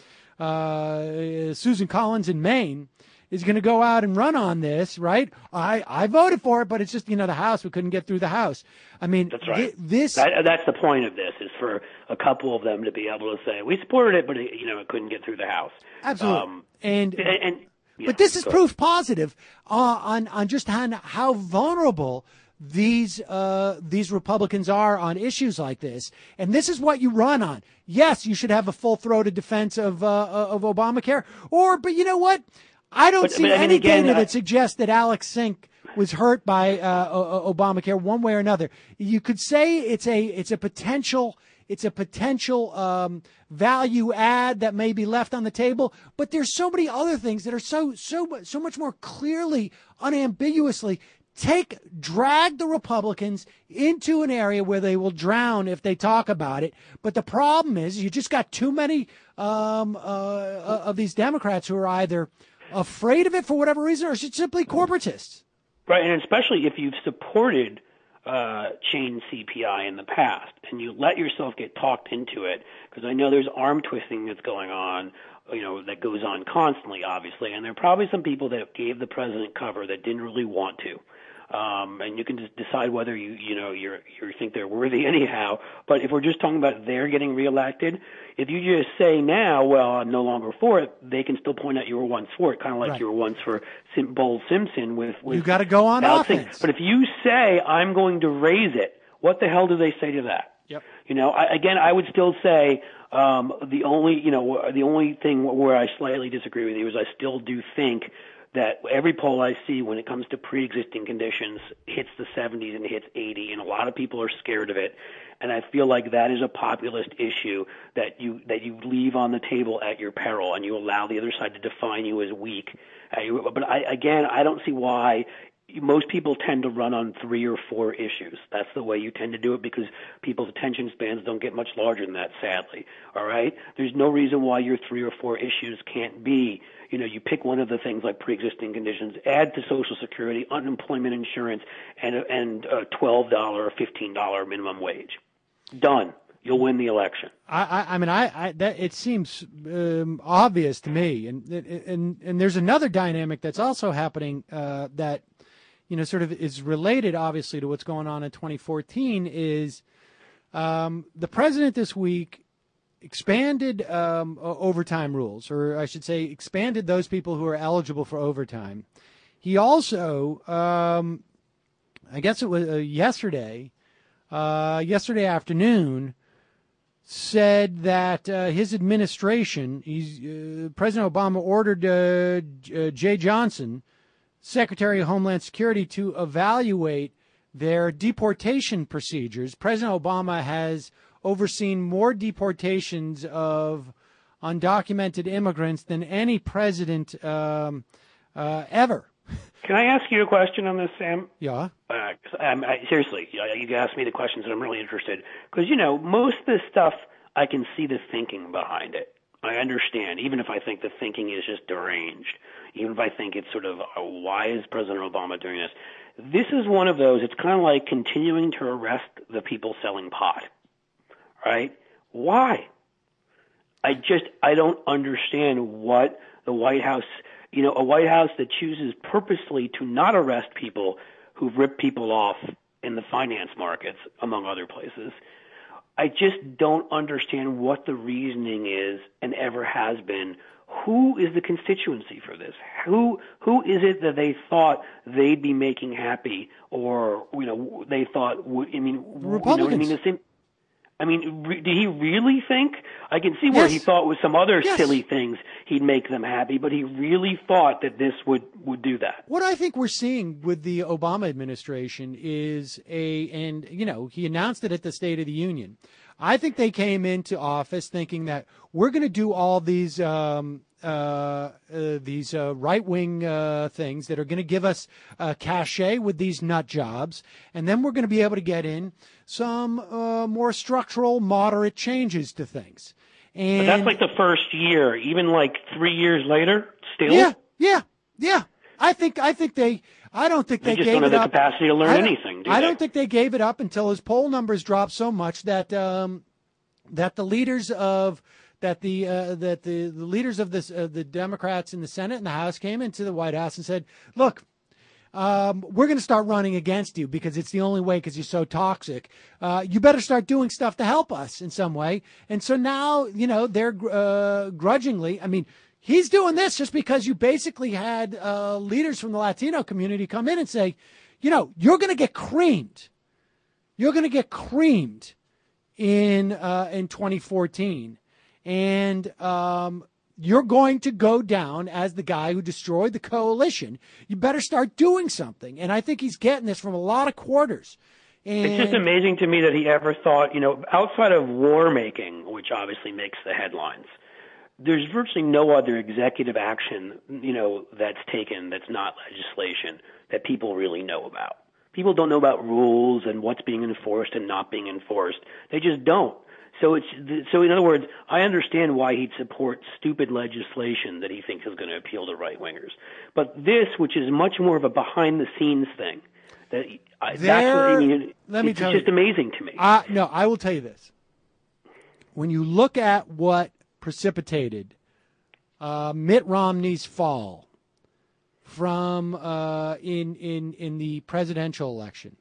uh, Susan Collins in Maine is going to go out and run on this, right? I, I voted for it, but it's just, you know, the House, we couldn't get through the House. I mean, That's right. thi- this That, that's the point of this, is for a couple of them to be able to say, we supported it, but, it, you know, it couldn't get through the House. absolutely, Um, and and, and yeah, but this is go ahead. proof positive uh, on on just how, how vulnerable these uh, these Republicans are on issues like this, and this is what you run on. Yes, you should have a full-throated defense of uh, of Obamacare, or but you know what? I don't But- see but I mean, any again, data I- that suggests that Alex Sink was hurt by uh, o- o- Obamacare one way or another. You could say it's a it's a potential it's a potential um, value add that may be left on the table, but there's so many other things that are so so mu- so much more clearly, unambiguously take drag the Republicans into an area where they will drown if they talk about it. But the problem is you just got too many um, uh, of these Democrats who are either afraid of it for whatever reason or simply corporatists. Right, and especially if you've supported uh, chain C P I in the past and you let yourself get talked into it, because I know there's arm twisting that's going on, you know, that goes on constantly, obviously, and there are probably some people that gave the president cover that didn't really want to. Um, and you can just decide whether you, you know, you're, you think they're worthy anyhow. But if we're just talking about they're getting reelected, if you just say now, well, I'm no longer for it, they can still point out you were once for it, kind of like Right. you were once for Sim- Bold Simpson with, with You got to go on Alex Sink. offense. But if you say I'm going to raise it, what the hell do they say to that? Yep. You know, I, again, I would still say um, the only, you know, the only thing where I slightly disagree with you is I still do think that every poll I see when it comes to pre-existing conditions hits the seventies and hits eighty, and a lot of people are scared of it. And I feel like that is a populist issue that you that you leave on the table at your peril, and you allow the other side to define you as weak. Uh, you- But I, again, I don't see why most people tend to run on three or four issues. That's the way you tend to do it because people's attention spans don't get much larger than that, sadly. All right? There's no reason why your three or four issues can't be, you know, you pick one of the things like pre-existing conditions, add to Social Security, unemployment insurance, and, and a twelve dollars or fifteen dollars minimum wage. Done. You'll win the election. I, I, I mean, I, I that it seems um, obvious to me, and and and there's another dynamic that's also happening uh, that, you know, sort of is related, obviously, to what's going on in twenty fourteen. Is um, the president this week expanded um, overtime rules, or I should say, expanded those people who are eligible for overtime. He also, um, I guess it was uh, yesterday, uh, yesterday afternoon. said that uh, his administration, he's, uh, President Obama ordered uh, J- uh, Jay Johnson, Secretary of Homeland Security, to evaluate their deportation procedures. President Obama has overseen more deportations of undocumented immigrants than any president um, uh, ever. Can I ask you a question on this, Sam? Yeah. Uh, um, I, seriously, you asked me the questions, and I'm really interested. Because, you know, most of this stuff, I can see the thinking behind it. I understand, even if I think the thinking is just deranged, even if I think it's sort of, uh, why is President Obama doing this? This is one of those, it's kind of like continuing to arrest the people selling pot, right? Why? I just, I don't understand what the White House... You know, a White House that chooses purposely to not arrest people who've ripped people off in the finance markets, among other places. I just don't understand what the reasoning is and ever has been. Who is the constituency for this? Who who is it that they thought they'd be making happy, or you know they thought? I mean, Republicans. You know, I mean, the same. I mean, re- did he really think? I can see where Yes. he thought with some other Yes. silly things he'd make them happy, but he really thought that this would, would do that. What I think we're seeing with the Obama administration is a, and, you know, he announced it at the State of the Union. I think they came into office thinking that we're going to do all these um, uh, uh, these uh, right-wing uh, things that are going to give us uh, cachet with these nut jobs, and then we're going to be able to get in some uh, more structural, moderate changes to things. And But that's like the first year. Even like three years later, still? yeah, yeah, yeah. I think I think they. I don't think They they, just gave don't have it the up. capacity to learn I don't- anything, do I they? don't think they gave it up until his poll numbers dropped so much that um, that the leaders of that the uh, that the, the leaders of this uh, the Democrats in the Senate and the House came into the White House and said, "Look, um, we're going to start running against you because it's the only way because you're so toxic. Uh, you better start doing stuff to help us in some way." And so now, you know, they're uh, grudgingly. I mean. He's doing this just because you basically had uh, leaders from the Latino community come in and say, you know, you're going to get creamed. You're going to get creamed in uh, in twenty fourteen. And um, you're going to go down as the guy who destroyed the coalition. You better start doing something. And I think he's getting this from a lot of quarters. And It's just amazing to me that he ever thought, you know, outside of war making, which obviously makes the headlines, there's virtually no other executive action, you know, that's taken that's not legislation that people really know about. People don't know about rules and what's being enforced and not being enforced. They just don't. So it's so in other words, I understand why he'd support stupid legislation that he thinks is going to appeal to right wingers. But this, which is much more of a behind the scenes thing, that I, that's what I mean. Let me it's tell just you. amazing to me. Uh, no, I will tell you this. When you look at what precipitated uh, Mitt Romney's fall from uh, in in in the presidential election,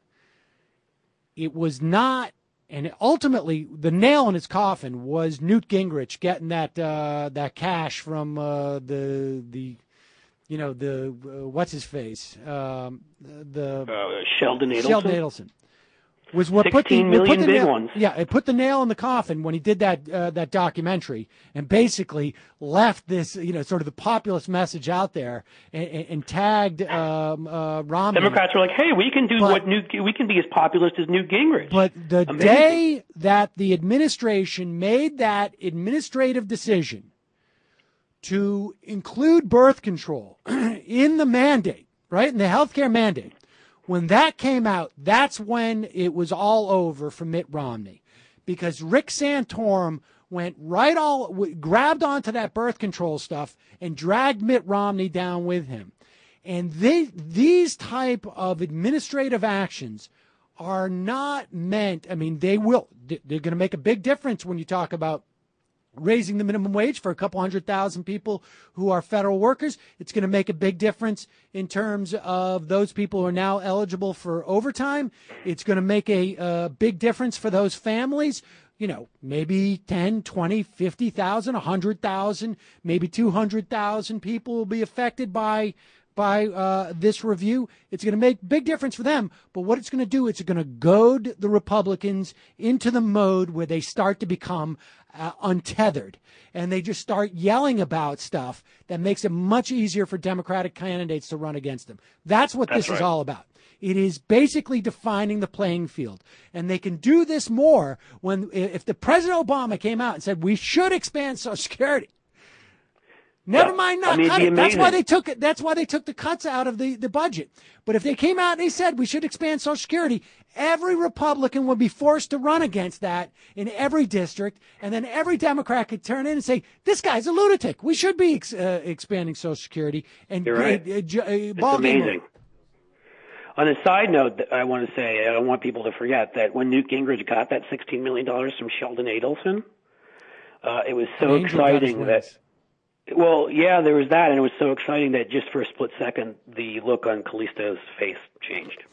it was not, and ultimately the nail in his coffin was Newt Gingrich getting that uh, that cash from uh, the the you know the uh, what's his face um, the uh, Sheldon Adelson. Sheldon Adelson. Was what put the, sixteen what put million the big nail, ones. Yeah, it put the nail in the coffin when he did that uh, that documentary and basically left this, you know, sort of the populist message out there and, and, and tagged um, uh, Romney. Democrats were like, "Hey, we can do But- what Newt, we can be as populist as Newt Gingrich." But the Amazing. day that the administration made that administrative decision to include birth control in the mandate, right? And the healthcare mandate. When that came out, that's when it was all over for Mitt Romney, because Rick Santorum went right all w- grabbed onto that birth control stuff and dragged Mitt Romney down with him. And they, these type of administrative actions are not meant, I mean, they will, they're going to make a big difference when you talk about raising the minimum wage for a couple hundred thousand people who are federal workers. It's going to make a big difference in terms of those people who are now eligible for overtime. It's going to make a, a big difference for those families. You know, maybe ten, twenty, fifty thousand, one hundred thousand, maybe two hundred thousand people will be affected by by uh, this review. It's going to make big difference for them. But what it's going to do, it's going to goad the Republicans into the mode where they start to become uh, untethered. And they just start yelling about stuff that makes it much easier for Democratic candidates to run against them. That's what That's this right. is all about. It is basically defining the playing field. And they can do this more when, if the President Obama came out and said, we should expand Social Security. Never Yeah. mind I not mean, it'd cut be it. That's why amazing. they took it. That's why they took the cuts out of the, the budget. But if they came out and they said we should expand Social Security, every Republican would be forced to run against that in every district, and then every Democrat could turn in and say, "This guy's a lunatic. We should be ex- uh, expanding Social Security." And You're right. uh, uh, ju- uh, It's ball game amazing. over. On a side note, I want to say, I don't want people to forget that when Newt Gingrich got that sixteen million dollars from Sheldon Adelson, uh, it was so An angel got his exciting that, wings. well, yeah, there was that, and it was so exciting that just for a split second, the look on Callisto's face changed.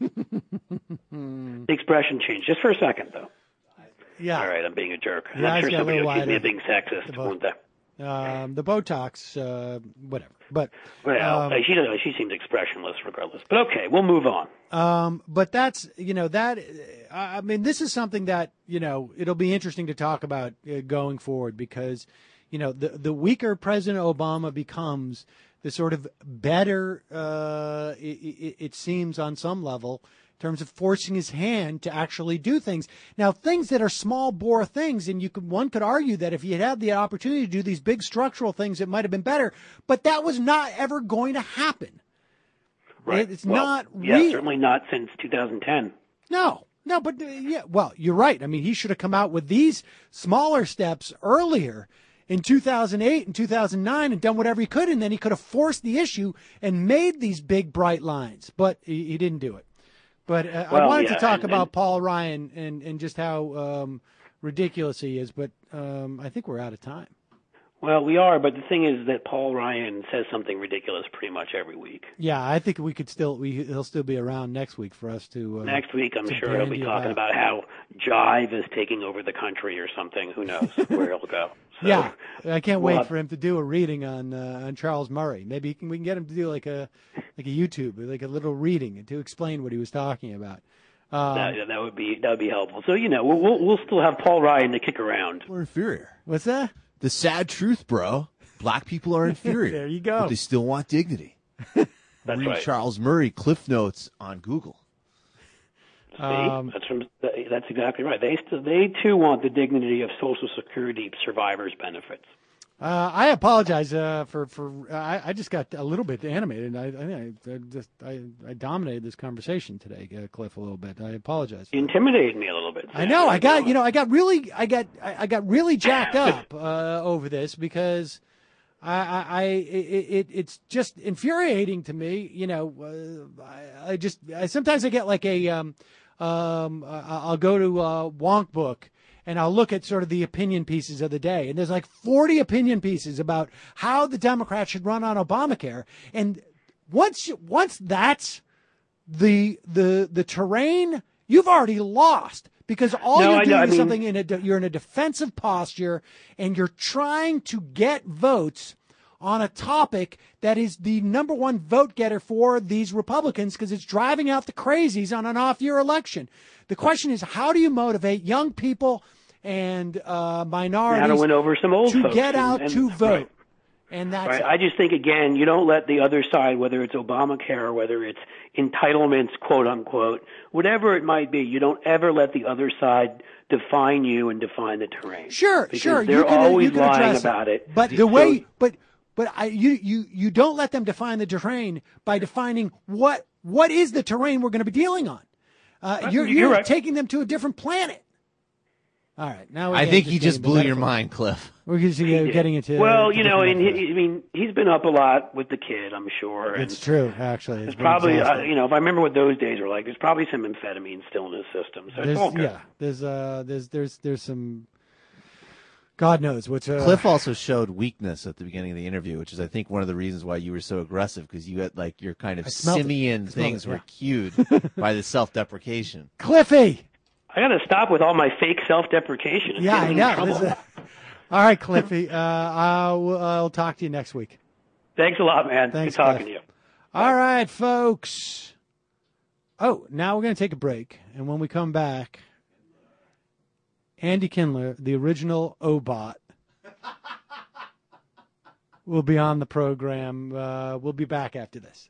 The expression changed, just for a second, though. Yeah. All right, I'm being a jerk. Your I'm eyes sure got a somebody little will accuse me wider. of being sexist, The bo- won't they? Um, the Botox, uh, whatever. But Well, um, she doesn't. She seems expressionless, regardless. But okay, we'll move on. Um, but that's, you know, that, I I mean, this is something that, you know, it'll be interesting to talk about uh, going forward, because, you know, the, the weaker President Obama becomes, the sort of better, uh, it, it, it seems on some level, in terms of forcing his hand to actually do things. Now, things that are small bore things, and you could, one could argue that if he had had the opportunity to do these big structural things, it might have been better, but that was not ever going to happen. Right. It's Well, not yeah, real. certainly not since two thousand ten. No, no, but uh, yeah, well, you're right. I mean, he should have come out with these smaller steps earlier in two thousand eight and two thousand nine and done whatever he could, and then he could have forced the issue and made these big bright lines, but he, he didn't do it. But uh, I Well, wanted yeah, to talk and- about and- Paul Ryan and, and just how um, ridiculous he is, but um, I think we're out of time. Well, we are, but the thing is that Paul Ryan says something ridiculous pretty much every week. Yeah, I think we could still we he'll still be around next week for us to uh, Next week, I'm to sure he'll brand be you talking about how Jive is taking over the country or something. Who knows where he'll go? So, Yeah, I can't we'll wait have- for him to do a reading on uh, on Charles Murray. Maybe he can, we can get him to do like a like a YouTube, like a little reading to explain what he was talking about. Um, that, that would be that would be helpful. So you know, we'll we'll, we'll still have Paul Ryan to kick around. We're inferior. what's that? The sad truth, bro. Black people are inferior. There you go. But they still want dignity. That's Read right. Charles Murray Cliff Notes on Google. See, Um, that's from, that's exactly right. They still they too want the dignity of Social Security survivors' benefits. Uh, I apologize uh, for for I, I just got a little bit animated. I, I think I, I just I, I dominated this conversation today, uh, Cliff, a little bit. I apologize. You intimidated me a little bit. I know. I got you know. I got really. I got. I, I got really jacked up uh, over this because I. I, I it, it, it's just infuriating to me. You know. Uh, I, I just. I, sometimes I get like a. Um, um, uh, I'll go to uh, Wonk Book and I'll look at sort of the opinion pieces of the day, and there's like forty opinion pieces about how the Democrats should run on Obamacare, and once you, once that's the the the terrain, you've already lost, because all No, you're I doing know, I is mean- something in a de- you're in a defensive posture, and you're trying to get votes on a topic that is the number one vote getter for these Republicans, because it's driving out the crazies on an off-year election. The question is, how do you motivate young people and uh, minorities How to win over some old to folks get and- out and- to vote? right. And that's Right. I just think, again, you don't let the other side, whether it's Obamacare or whether it's entitlements, quote unquote, whatever it might be, you don't ever let the other side define you and define the terrain. Sure, Because sure. They're you can, always you can lying address about it. But the So- way, but but I, you, you, you don't let them define the terrain by defining what, what is the terrain we're going to be dealing on. Uh, you're, You're you're right. taking them to a different planet. All right. Now we're I getting- think he getting just into blew your metaphor. mind, Cliff. We're just uh, getting into Well, to you know, different and metaphors. he, I mean, he's been up a lot with the kid, I'm sure. It's and true, actually. It's It's been probably, uh, exhausting. you know, if I remember what those days were like, there's probably some amphetamine still in his system. So it's all There's, good. yeah, there's uh, there's there's there's some, God knows what's. Uh, Cliff also showed weakness at the beginning of the interview, which is, I think, one of the reasons why you were so aggressive, because you had, like, your kind of I smelled it. simian I smelled things it, were yeah. cued by the self-deprecation. Cliffy. I got to stop with all my fake self-deprecation. It's Yeah, I getting me in know. trouble. This is- all right, Cliffy. Uh, I'll I'll talk to you next week. Thanks a lot, man. Thanks, Good talking Cliff. to you. All right, folks. Oh, now we're going to take a break, and when we come back, Andy Kindler, the original O-Bot, will be on the program. Uh, we'll be back after this.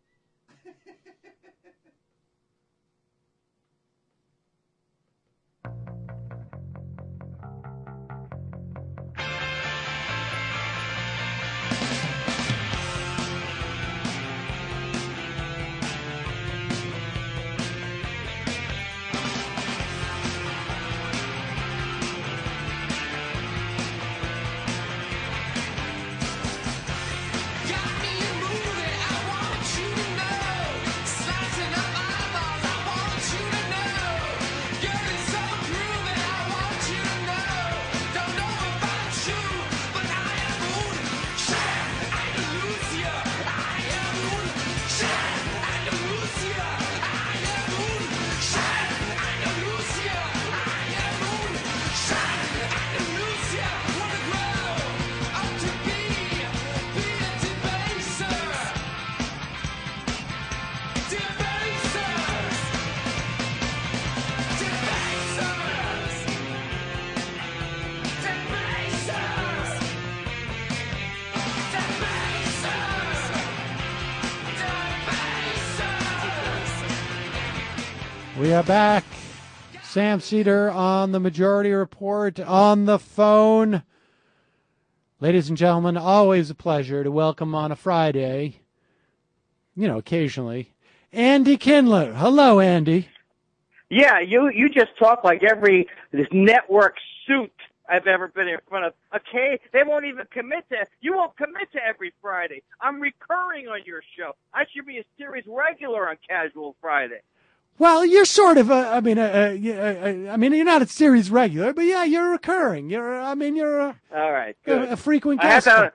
We are back. Sam Cedar on the Majority Report on the phone. Ladies and gentlemen, always a pleasure to welcome on a Friday, you know, occasionally, Andy Kindler. Hello, Andy. Yeah, you you just talk like every this network suit I've ever been in front of. Okay, they won't even commit to. You won't commit to every Friday. I'm recurring on your show. I should be a series regular on Casual Friday. Well, you're sort of a, I mean, a, a, a, I mean, you're not a series regular, but yeah, you're recurring. You're, I mean, you're a, All right, a, good. a frequent I have guest. that.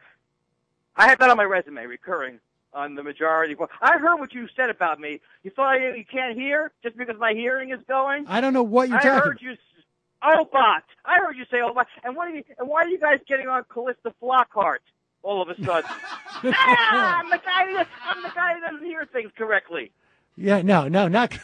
I have that on my resume, recurring on the Majority. I heard what you said about me. You thought I, you can't hear just because my hearing is going. I don't know what you're I talking heard you. Oh, bot. I heard you say, oh, bot. And what are you? And why are you guys getting on Callista Flockhart all of a sudden? ah, I'm the guy. That, I'm the guy that doesn't hear things correctly. Yeah, no, no, not.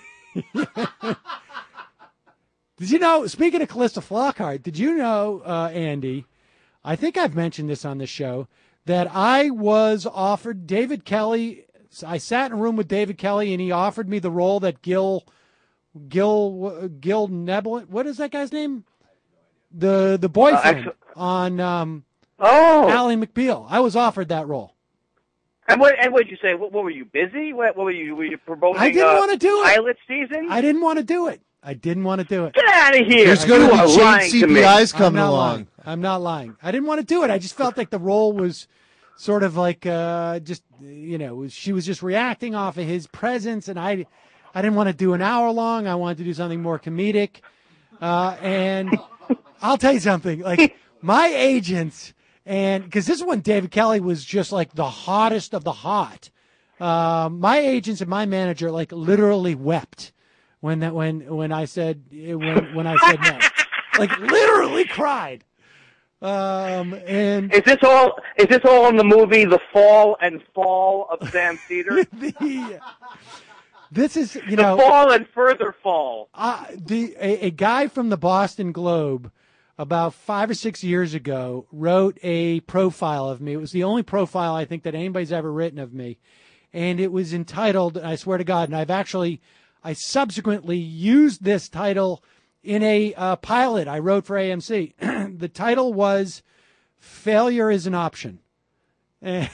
Did you know, speaking of Callista Flockhart, did you know, uh, Andy, I think I've mentioned this on the show, that I was offered David Kelly. I sat in a room with David Kelly, and he offered me the role that Gil, Gil, Gil Nebel, what is that guy's name? The the boyfriend Uh, on um, Oh. Ally McBeal. I was offered that role. And what? And what did you say? What, what were you busy? What, what were you? Were you promoting? I didn't uh, want to do it. Pilot season. I didn't want to do it. I didn't want to do it. Get out of here! There's You going to are be lying chain to me. C P Is I'm coming not along. lying. I'm not lying. I didn't want to do it. I just felt like the role was sort of like uh, just, you know, she was just reacting off of his presence, and I, I didn't want to do an hour long. I wanted to do something more comedic. Uh, and I'll tell you something, like my agents, and because this is when David Kelly was just like the hottest of the hot. Uh, my agents and my manager like literally wept when that when when I said when when I said no, like literally cried. Um, and Is this all? Is this all in the movie The Fall and Fall of Sam Cedar? the, this is you the know Fall and Further Fall. uh, the a, a guy from the Boston Globe about five or six years ago wrote a profile of me. It was the only profile I think that anybody's ever written of me. And it was entitled, I swear to God, and I've actually, I subsequently used this title in a uh, pilot I wrote for A M C. The title was Failure is an Option. And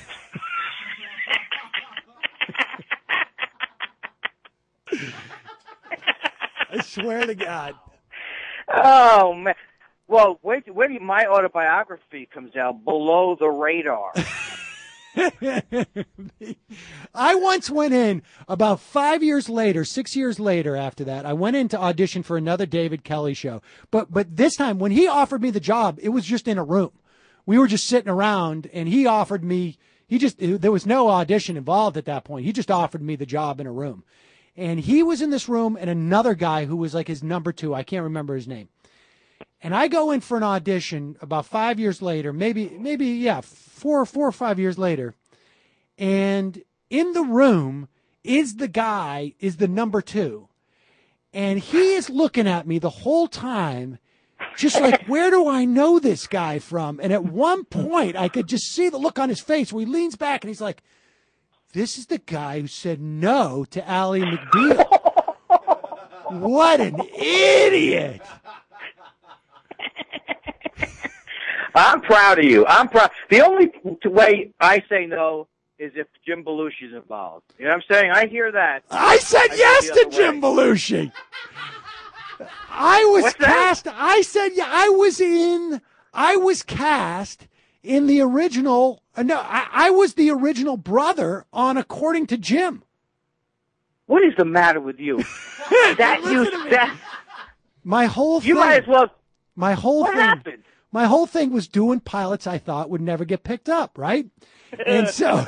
I swear to God. Oh man. Well, wait, wait till my autobiography comes out, Below the Radar. I once went in about five years later, six years later after that, I went in to audition for another David Kelly show. But but this time, when he offered me the job, it was just in a room. We were just sitting around, and he offered me, he just, there was no audition involved at that point. He just offered me the job in a room. And he was in this room, and another guy who was like his number two, I can't remember his name. And I go in for an audition about five years later, maybe, maybe, yeah, four, four or five years later. And in the room is the guy, is the number two. And he is looking at me the whole time, just like, where do I know this guy from? And at one point, I could just see the look on his face where he leans back and he's like, this is the guy who said no to Ally McBeal. What an idiot. I'm proud of you. I'm proud. The only way I say no is if Jim Belushi's involved. You know what I'm saying? I hear that. I said I yes to way. Jim Belushi. I was What's that? cast. I said, yeah, I was in, I was cast in the original, uh, no, I, I was the original brother on According to Jim. What is the matter with you? that you, that, my whole you thing, might as well. my whole What thing, happened? my whole thing was doing pilots I thought would never get picked up, right? And so,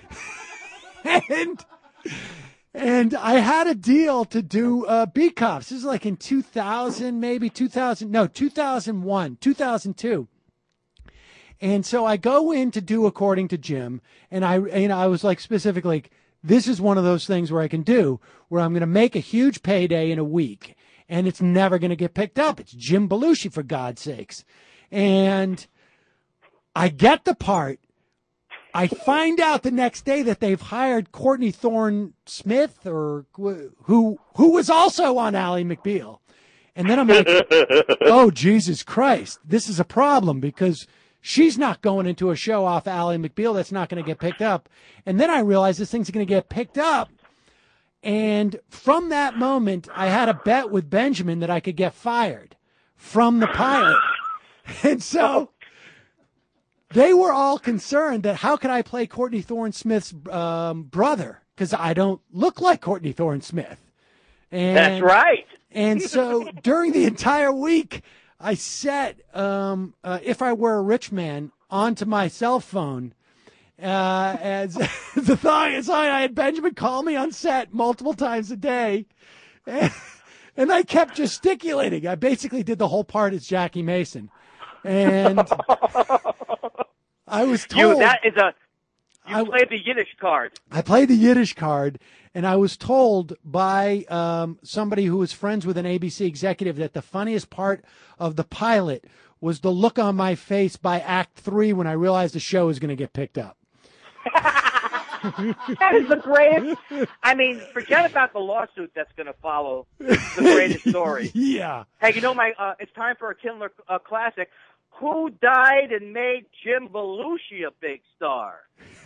and, and I had a deal to do uh, B-Cops. This is like in two thousand, maybe two thousand, no, two thousand one, two thousand two. And so I go in to do According to Jim, and I, you know, I was like specifically, like, this is one of those things where I can do, where I'm going to make a huge payday in a week, and it's never going to get picked up. It's Jim Belushi, for God's sakes. And I get the part. I find out the next day that they've hired Courtney Thorne Smith, or who who was also on Ally McBeal. And then I'm like, oh, Jesus Christ, this is a problem, because she's not going into a show off Ally McBeal that's not going to get picked up. And then I realized this thing's going to get picked up. And from that moment, I had a bet with Benjamin that I could get fired from the pilot. And so they were all concerned that how could I play Courtney Thorne Smith's um, brother? Because I don't look like Courtney Thorne Smith. And, That's right. And so during the entire week, I set um, uh, If I Were a Rich Man onto my cell phone uh, as the thing. So I had Benjamin call me on set multiple times a day. And, and I kept gesticulating. I basically did the whole part as Jackie Mason. And I was told. You, that is a, you I, played the Yiddish card. I played the Yiddish card, and I was told by um, somebody who was friends with an A B C executive that the funniest part of the pilot was the look on my face by Act Three when I realized the show was going to get picked up. That is the greatest. I mean, forget about the lawsuit that's going to follow. It's the greatest story. Yeah. Hey, you know, my uh, it's time for a Kindler uh, classic. Who died and made Jim Belushi a big star?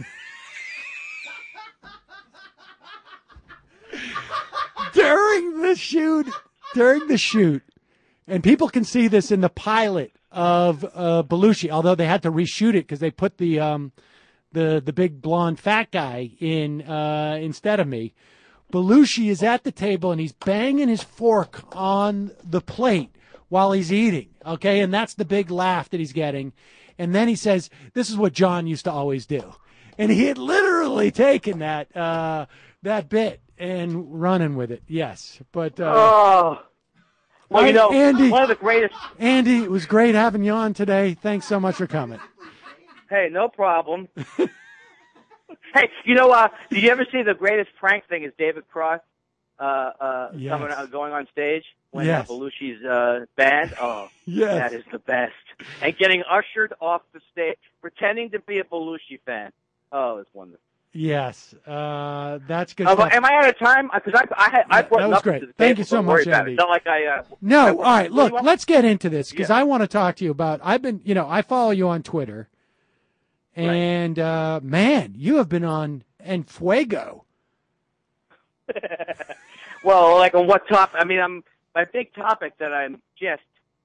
During the shoot, during the shoot, and people can see this in the pilot of uh, Belushi, although they had to reshoot it because they put the um, the the big blonde fat guy in uh, instead of me. Belushi is at the table and he's banging his fork on the plate while he's eating. Okay, and that's the big laugh that he's getting. And then he says, "This is what John used to always do," and he had literally taken that uh, that bit and running with it. Yes, but. Uh, oh. Well, you know, Andy, one of the greatest. Andy, it was great having you on today. Thanks so much for coming. Hey, no problem. Hey, you know, uh, did you ever see the greatest prank thing? Is David Cross uh, uh, Yes. coming out, going on stage when Yes. uh, Belushi's uh, band? Oh, Yes. that is the best. And getting ushered off the stage, pretending to be a Belushi fan. Oh, it's wonderful. Yes, uh, that's good. Uh, stuff. am I out of time? Because I, I, had, I That- brought that was nothing great. to the Thank table, you so don't worry much, about Andy. it. It's not like I. Uh, No, I, all right. what do Look, you want? let's get into this because Yeah. I want to talk to you about. I've been, you know, I follow you on Twitter, And, uh, man, you have been on En Fuego. Well, like on what topic? I mean, I'm my big topic that I'm just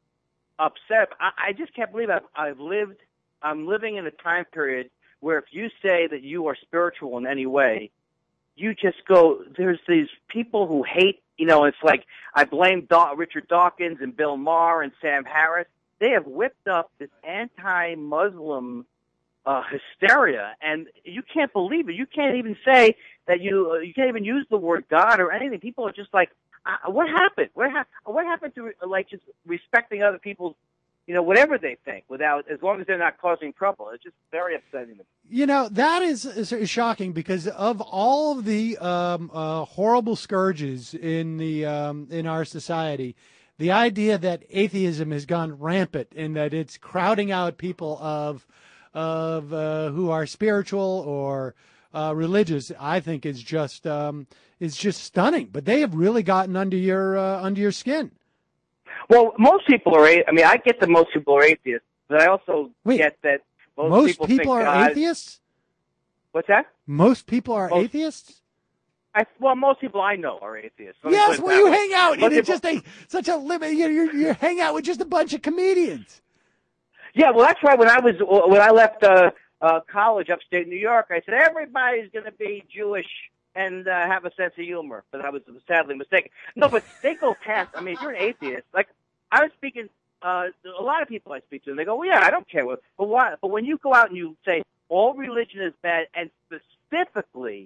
upset. I, I just can't believe I've, I've lived. I'm living in a time period where if you say that you are spiritual in any way, you just go. There's these people who hate. You know, it's like I blame Daw- Richard Dawkins and Bill Maher and Sam Harris. They have whipped up this anti-Muslim uh, hysteria, and you can't believe it. You can't even say that you. Uh, you can't even use the word God or anything. People are just like, uh, what happened? What, ha- what happened to uh, like just respecting other people's, you know, whatever they think, without as long as they're not causing trouble? It's just very upsetting. You know, that is, is, is shocking because of all of the um, uh, horrible scourges in the um, in our society. The idea that atheism has gone rampant and that it's crowding out people of of uh, who are spiritual or uh, religious, I think is just um, is just stunning. But they have really gotten under your uh, under your skin. Well, most people are. I mean, I get that most people are atheists, but I also Wait, get that most, most people, people think are God, atheists. What's that? Most people are Most- atheists. I, well, most people I know are atheists. Let me Yes, put it well, that you way. hang out, Most and it's people- just a such a limit. You you you hang out with just a bunch of comedians. Yeah, well, that's right. When I was when I left uh, uh, college, upstate New York, I said everybody's going to be Jewish and uh, have a sense of humor, but I was sadly mistaken. No, but they go past. I mean, if you're an atheist, like I was speaking, uh, a lot of people I speak to, and they go, "Well, yeah, I don't care what." But why? But when you go out and you say all religion is bad, and specifically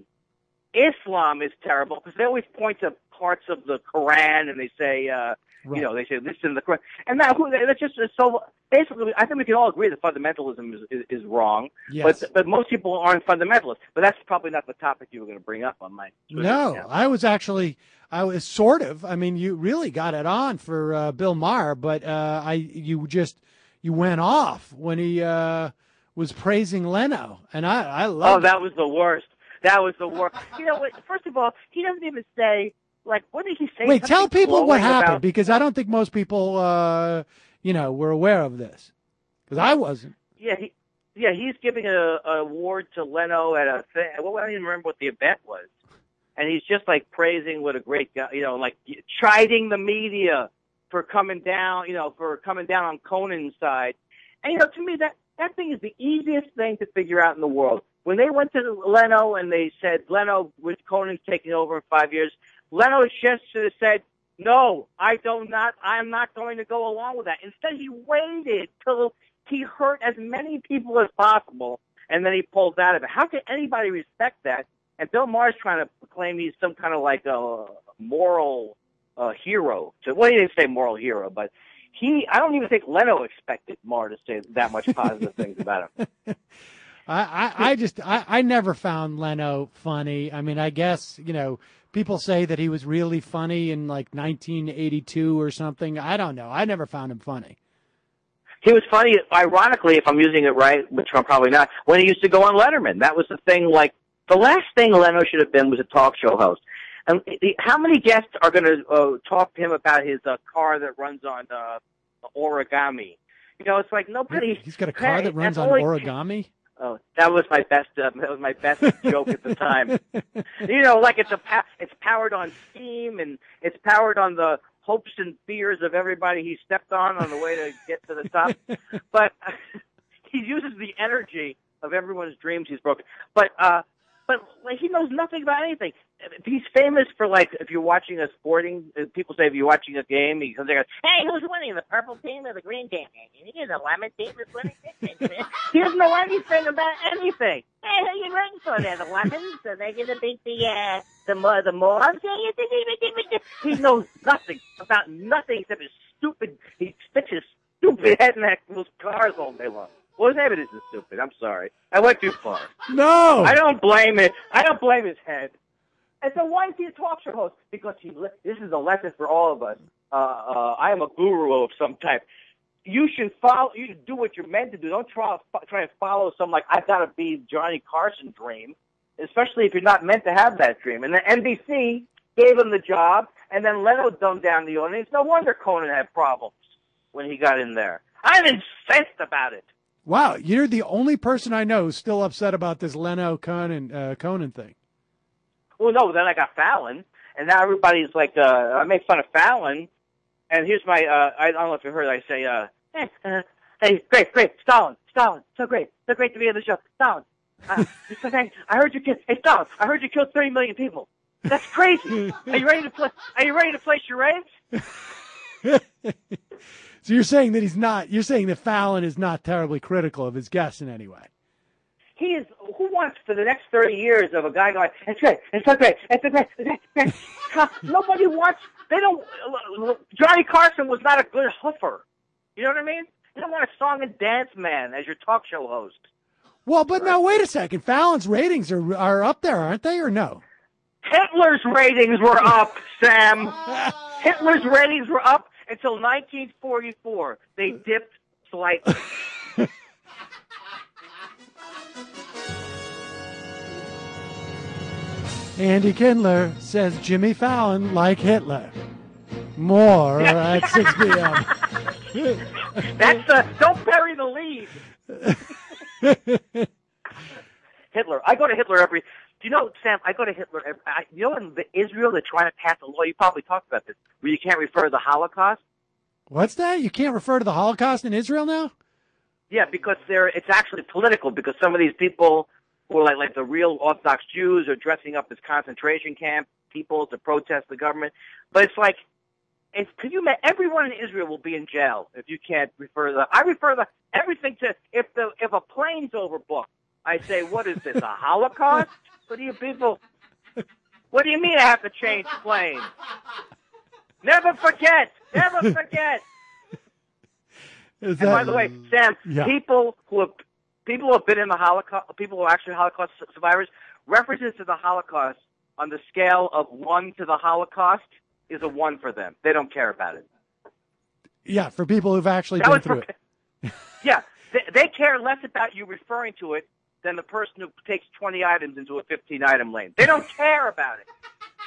Islam is terrible, because they always point to parts of the Quran and they say, uh, Right. you know, they say this in the Quran, and that that's just so. Basically, I think we can all agree that fundamentalism is is, is wrong. Yes. But but most people aren't fundamentalists. But that's probably not the topic you were going to bring up on my. Twitter No, account. I was actually, I was sort of. I mean, you really got it on for uh, Bill Maher, but uh, I, you just, you went off when he uh, was praising Leno, and I, I Oh, love. that was the worst. That was the worst. You know what? First of all, he doesn't even say, like, what did he say? Wait, tell Something people what glowing happened about- because I don't think most people, uh, you know, were aware of this because I wasn't. Yeah, he, yeah, he's giving a, a award to Leno at a thing. Well, I don't even remember what the event was. And he's just like praising what a great guy, you know, like chiding the media for coming down, you know, for coming down on Conan's side. And, you know, to me, that, that thing is the easiest thing to figure out in the world. When they went to Leno and they said, Leno, with Conan's taking over in five years, Leno just should have said, no, I do not, I'm not going to go along with that. Instead, he waited till he hurt as many people as possible, and then he pulled out of it. How can anybody respect that? And Bill Maher's trying to claim he's some kind of like a moral uh, hero. So, well, he didn't say moral hero, but he, I don't even think Leno expected Maher to say that much positive things about him. I, I, I just, I, I never found Leno funny. I mean, I guess, you know, people say that he was really funny in like nineteen eighty-two or something. I don't know. I never found him funny. He was funny, ironically, if I'm using it right, which I'm probably not, when he used to go on Letterman. That was the thing, like, the last thing Leno should have been was a talk show host. And the, how many guests are going to uh, talk to him about his uh, car that runs on uh, origami? You know, it's like nobody. He's got a car that runs on only, origami. Oh, that was my best. Uh, that was my best joke at the time. You know, like it's a it's powered on steam and it's powered on the hopes and fears of everybody he stepped on on the way to get to the top. But uh, he uses the energy of everyone's dreams he's broken. But uh, but like, he knows nothing about anything. He's famous for, like, if you're watching a sporting, people say if you're watching a game, he comes there and goes, hey, who's winning, the purple team or the green team? He's the lemon team that's winning. He doesn't know anything about anything. Hey, who you rooting for there? The lemons? Are they going to beat the, uh, the, the Moors? He knows nothing about nothing except his stupid, he sticks his stupid head in that, those cars all day long. Well, his head isn't stupid. I'm sorry. I went too far. No. I don't blame it. I don't blame his head. And so why is he a talk show host? Because he, this is a lesson for all of us. Uh, uh, I am a guru of some type. You should follow. You should do what you're meant to do. Don't try try and follow some like I've got to be Johnny Carson dream, especially if you're not meant to have that dream. And then N B C gave him the job, and then Leno dumbed down the audience. No wonder Conan had problems when he got in there. I'm incensed about it. Wow, you're the only person I know who's still upset about this Leno Conan uh, Conan thing. Well, no, then I got Fallon, and now everybody's like, uh, I make fun of Fallon, and here's my, uh, I don't know if you heard, I say, uh, hey, uh, hey, great, great, Stalin, Stalin, so great, so great to be on the show, Stalin. Uh, just so thank, I heard you kill, hey, Stalin, I heard you killed thirty million people. That's crazy. Are you ready to play, are you ready to play charades? So you're saying that he's not, you're saying that Fallon is not terribly critical of his guests in any way. He is, who wants for the next thirty years of a guy going, it's great, it's so great, it's so great, it's great. Nobody wants, they don't, Johnny Carson was not a good hoofer. You know what I mean? You don't want a song and dance man as your talk show host. Well, but now wait a second. Fallon's ratings are are up there, aren't they, or no? Hitler's ratings were up, Sam. Hitler's ratings were up until nineteen forty-four. They dipped slightly. Andy Kindler says Jimmy Fallon like Hitler. More at six p.m. That's the, don't bury the lead. Hitler. I go to Hitler every, do you know, Sam, I go to Hitler every, I, you know in the Israel they're trying to pass a law, you probably talked about this, where you can't refer to the Holocaust? What's that? You can't refer to the Holocaust in Israel now? Yeah, because they're, it's actually political, because some of these people who are like, like the real Orthodox Jews are dressing up as concentration camp people to protest the government. But it's like, it's, could you imagine, everyone in Israel will be in jail if you can't refer to the, I refer to everything to, if the, if a plane's overbooked, I say, what is this, a Holocaust? What do you people, what do you mean I have to change planes? Never forget, never forget. Is and that, by the way, Sam, yeah. people who have, people who have been in the Holocaust, people who are actually Holocaust survivors, references to the Holocaust on the scale of one to the Holocaust is a one for them. They don't care about it. Yeah, for people who've actually That been was through for, it. Yeah, they, they care less about you referring to it than the person who takes twenty items into a fifteen-item lane. They don't care about it.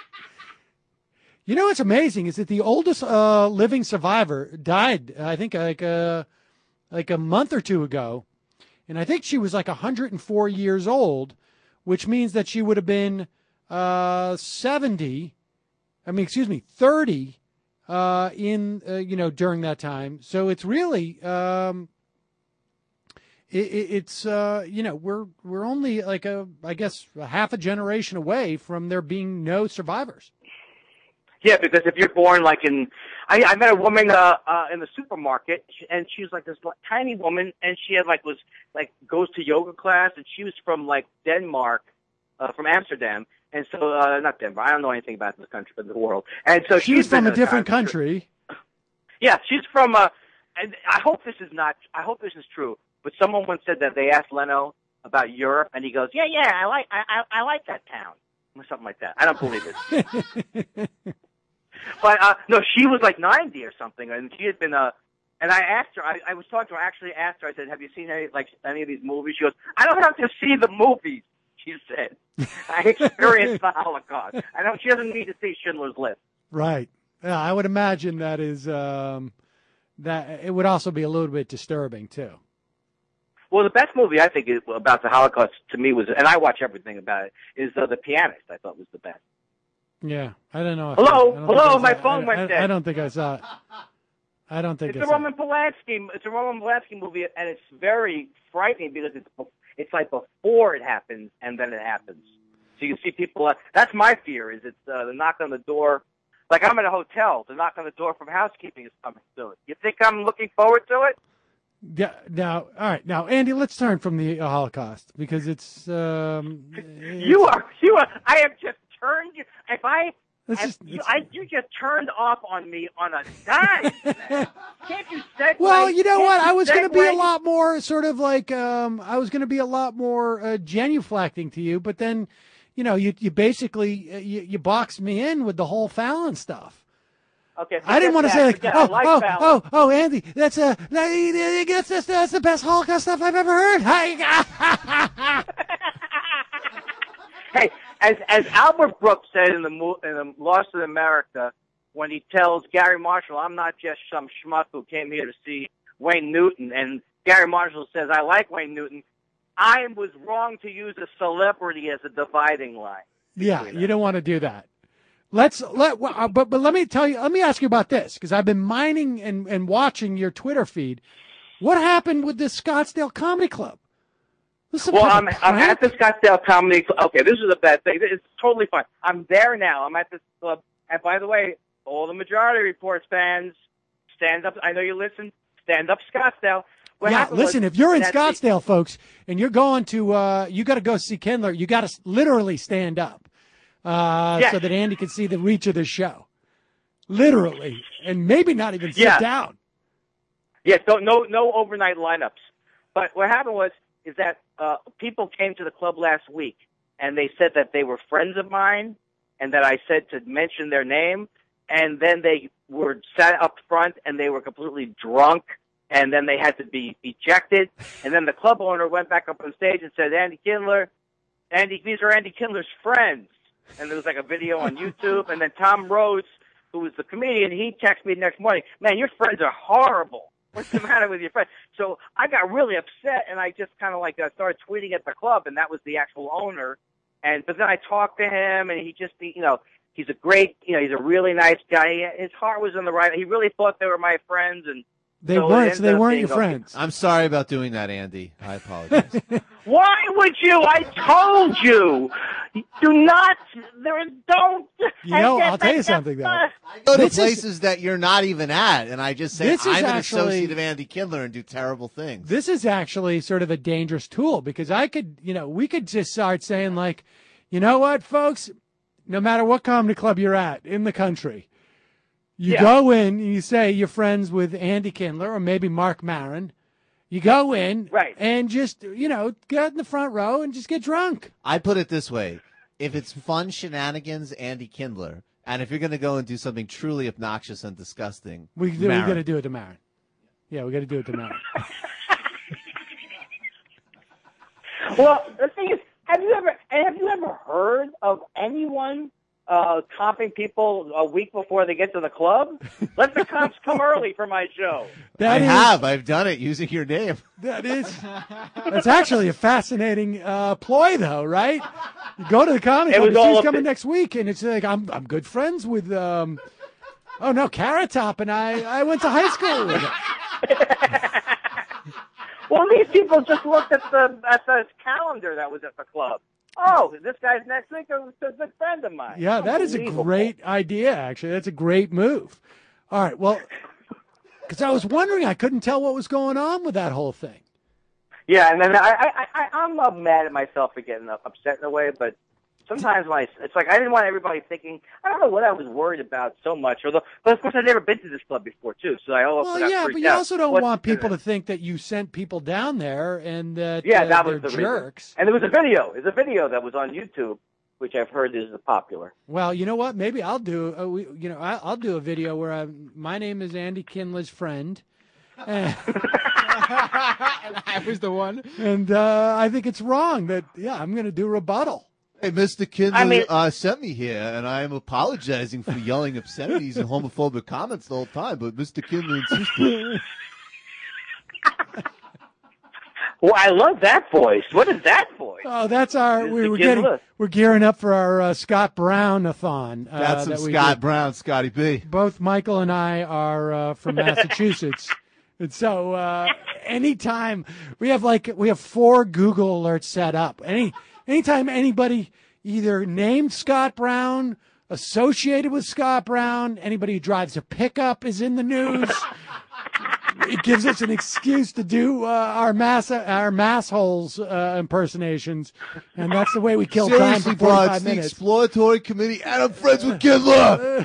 You know what's amazing is that the oldest uh, living survivor died, I think, like a, like a month or two ago. And I think she was like one hundred four years old, which means that she would have been uh, seventy, I mean, excuse me, thirty uh, in, uh, you know, during that time. So it's really, um, it, it's, uh, you know, we're, we're only like a, I guess, a half a generation away from there being no survivors. Yeah, because if you're born like in, I, I met a woman uh, uh, in the supermarket, and she was like this tiny woman, and she had like was like goes to yoga class, and she was from like Denmark, uh, from Amsterdam, and so uh, not Denver. I don't know anything about this country, but the world. And so she was she's from been a to different country. Yeah, she's from. Uh, and I hope this is not. I hope this is true. But someone once said that they asked Leno about Europe, and he goes, "Yeah, yeah, I like, I, I, I like that town," or something like that. I don't believe it. But, uh, no, she was like ninety or something, and she had been, uh, and I asked her, I, I was talking to her, I actually asked her, I said, have you seen any, like, any of these movies? She goes, I don't have to see the movies, she said. I experienced the Holocaust. I know she doesn't need to see Schindler's List. Right. Yeah, I would imagine that is, um, that it would also be a little bit disturbing, too. Well, the best movie I think is, about the Holocaust to me was, and I watch everything about it, is uh, The Pianist. I thought was the best. Yeah, I don't know. If Hello, I, I don't hello, think I my saw, phone I, went I, dead. I don't think I saw it. I don't think It's I a saw Roman Polanski. It's a Roman Polanski movie, and it's very frightening because it's it's like before it happens and then it happens. So you see people. Uh, that's my fear. Is it's uh, the knock on the door. Like I'm in a hotel. The knock on the door from housekeeping is coming soon. You think I'm looking forward to it? Yeah. Now, all right. Now, Andy, let's turn from the Holocaust because it's. Um, it's you are. You are. I have just turned you. If I. Let's As just, you, let's- I, you just turned off on me on a dime. Man. Can't you segue? Well, you know Can't what? you I was going to be a segue? lot more sort of like um, I was going to be a lot more uh, genuflecting to you, but then, you know, you you basically uh, you, you boxed me in with the whole Fallon stuff. Okay, I didn't want to that. say like, Forget- oh, I like oh, Fallon. oh, oh, Andy, that's a that, that's, that's, that's the best Holocaust stuff I've ever heard. Hey, as as Albert Brooks said in the mo- in the Lost in America, when he tells Gary Marshall, "I'm not just some schmuck who came here to see Wayne Newton," and Gary Marshall says, I like Wayne Newton. I was wrong to use a celebrity as a dividing line. Yeah, you don't want to do that. Let's let, well, uh, but but let me tell you. Let me ask you about this because I've been mining and, and watching your Twitter feed. What happened with this Scottsdale Comedy Club? Well, I'm I'm at the Scottsdale Comedy Club. Okay, this is a bad thing. It's totally fine. I'm there now. I'm at this club. And by the way, all the Majority Reports fans, stand up. I know you listen. Stand up, Scottsdale. What yeah, listen. Was, if you're in Scottsdale, the, folks, and you're going to, uh, you got to go see Kindler. You got to literally stand up. Uh, yes. so that Andy can see the reach of the show. Literally. And maybe not even sit yeah. down. Yes, no, no, no overnight lineups. But what happened was, is that uh, people came to the club last week, and they said that they were friends of mine, and that I said to mention their name, and then they were sat up front, and they were completely drunk, and then they had to be ejected, and then the club owner went back up on stage and said, Andy Kindler, Andy, these are Andy Kindler's friends. And there was like a video on YouTube. And then Tom Rhodes, who was the comedian, he texted me the next morning, man, your friends are horrible. What's the matter with your friends? So I got really upset, and I just kind of like uh, started tweeting at the club, and that was the actual owner. And but then I talked to him, and he just, you know, he's a great, you know, he's a really nice guy. His heart was in the right. He really thought they were my friends, and they so weren't. So they weren't your friends. I'm sorry about doing that, Andy. I apologize. Why would you? I told you. Do not. There is don't. You know, I'll tell you something though. I go to This places is, that you're not even at, and I just say This is I'm an actually- associate of Andy Kindler and do terrible things. this is actually sort of a dangerous tool because I could, you know, we could just start saying like, you know what, folks, no matter what comedy club you're at in the country, you Yeah. go in and you say you're friends with Andy Kindler or maybe Mark Maron. You go in Right. and just, you know, get in the front row and just get drunk. I put it this way. If it's fun shenanigans, Andy Kindler, and if you're going to go and do something truly obnoxious and disgusting, We, we Maron. got to do it to Maron. Yeah, we got to do it to Maron. Well, the thing is, have you ever have you ever heard of anyone uh, comping people a week before they get to the club? Let the cops come early for my show. That I is- have. I've done it using your name. That is, that's actually a fascinating uh, ploy, though, right? You go to the comedy It club, was the all she's up coming to- next week, and it's like I'm I'm good friends with. Um, oh no, Carrot Top and I I went to high school with her. Well, these people just looked at the at the calendar that was at the club. Oh, this guy's next week is a good friend of mine. Yeah, that is a Unbelievable. great idea. Actually, that's a great move. All right, well, because I was wondering, I couldn't tell what was going on with that whole thing. Yeah, and then I, I, I, I'm not mad at myself for getting upset in a way, but sometimes when I, it's like I didn't want everybody thinking, I don't know what I was worried about so much. Although, but of course, I've never been to this club before, too, so I almost Well, got yeah, freaked but you out. also don't What- want people to think that you sent people down there and that Yeah, uh, that was they're the reason. jerks. And there was a video. There's a video that was on YouTube, which I've heard is popular. Well, you know what? Maybe I'll do. Uh, we, you know, I, I'll do a video where I, my name is Andy Kindler's friend, and, I was the one. and uh, I think it's wrong that yeah, I'm going to do rebuttal. Hey, Mister Kindler I mean- uh, sent me here, and I am apologizing for yelling obscenities and homophobic comments the whole time, but Mister Kindler insisted. Well, I love that voice. What is that voice? Oh, that's our. Mister We, we're Kindler. getting. We're gearing up for our uh, Scott Brown-a-thon. Uh, That's some that we Scott do. Brown, Scotty B. Both Michael and I are uh, from Massachusetts. And so uh, anytime we have like we have four Google alerts set up. Any anytime anybody either named Scott Brown, associated with Scott Brown, anybody who drives a pickup is in the news. It gives us an excuse to do uh, our mass our massholes uh, impersonations, and that's the way we kill time Seriously, for bro, forty-five it's the minutes. exploratory committee, and I'm friends with Kindler.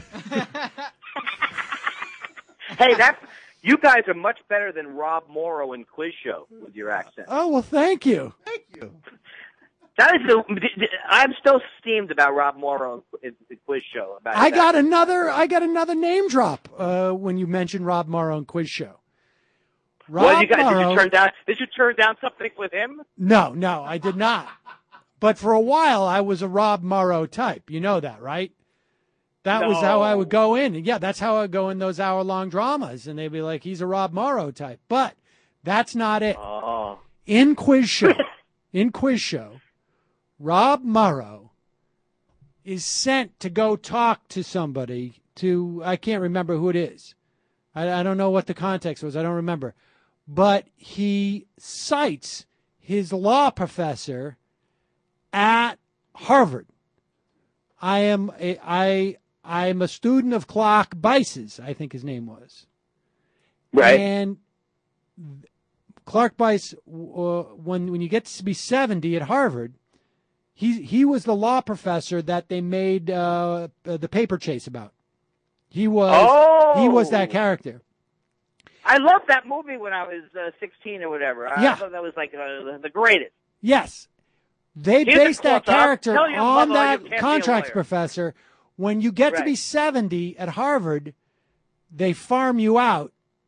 Hey, that's you guys are much better than Rob Morrow in Quiz Show with your accent. Oh well, thank you. Thank you. That is the, I'm still steamed about Rob Morrow in the Quiz Show. About I that. got another. I got another name drop uh, when you mentioned Rob Morrow and Quiz Show. Rob Well, you guys, Morrow. did you turn down? Did you turn down something with him? No, no, I did not. But for a while, I was a Rob Morrow type. You know that, right? That was how I would go in. Yeah, that's how I would go in those hour-long dramas, and they'd be like, "He's a Rob Morrow type." But That's not it. Oh. In Quiz Show, in Quiz Show, Rob Morrow is sent to go talk to somebody. To I can't remember who it is. I, I don't know what the context was. I don't remember. But he cites his law professor at Harvard. I am a, I I'm a student of Clark Bice's, I think his name was. Right. And Clark Bice, uh, when when you get to be seventy at Harvard, he he was the law professor that they made uh, the Paper Chase about. He was oh. he was that character. I loved that movie when I was uh, sixteen or whatever. I Yeah. thought that was like uh, the greatest. Yes. They Here's based a that close-up. character Tell your on mother that you can't be a contracts lawyer. professor. When you get to Right. be seventy at Harvard, they farm you out.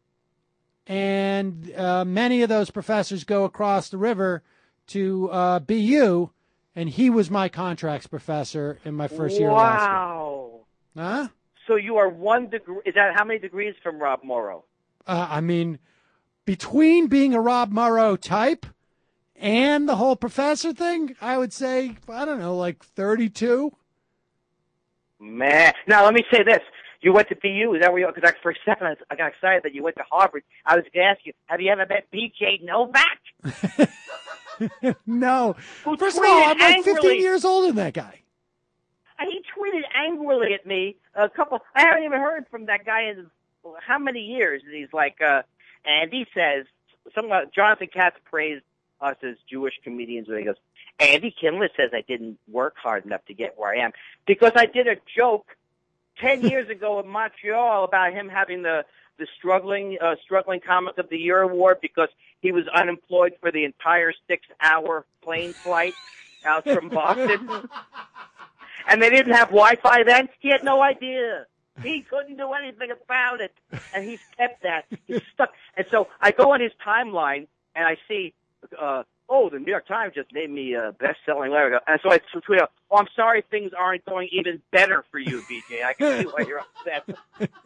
And uh, many of those professors go across the river to uh, B U, and he was my contracts professor in my first year of law school. Wow. Huh? So you are one degree. Is that how many degrees from Rob Morrow? Uh, I mean, between being a Rob Morrow type and the whole professor thing, I would say, I don't know, like thirty-two. Man. Now, let me say this. You went to B U. Is that where you Because for a second, I- I got excited that you went to Harvard. I was going to ask you, have you ever met B J Novak? No. Who First of all, tweeted I'm like angrily- fifteen years older than that guy. And he tweeted angrily at me a couple. I haven't even heard from that guy in how many years? And he's like, uh, and he says, some uh, Jonathan Katz praised us as Jewish comedians, and he goes, Andy Kindler says I didn't work hard enough to get where I am because I did a joke ten years ago in Montreal about him having the the struggling uh, struggling comic of the year award because he was unemployed for the entire six hour plane flight out from Boston. And they didn't have Wi-Fi then. He had no idea. He couldn't do anything about it. And he's kept that. He's stuck. And so I go on his timeline, and I see, uh, oh, the New York Times just made me a best-selling letter. And so I tweet out, oh, I'm sorry things aren't going even better for you, B J. I can see why you're upset.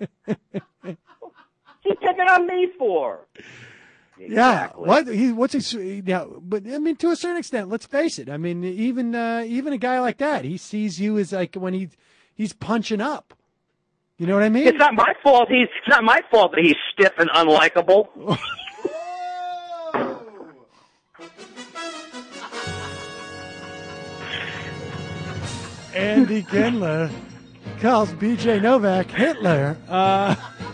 He's picking on me for. Yeah, Exactly. what he what's he yeah, but I mean to a certain extent, let's face it. I mean even uh, even a guy like that, he sees you as like when he he's punching up. You know what I mean? It's not my fault. He's it's not my fault that he's stiff and unlikable. Andy Kindler calls B J Novak Hitler. Uh,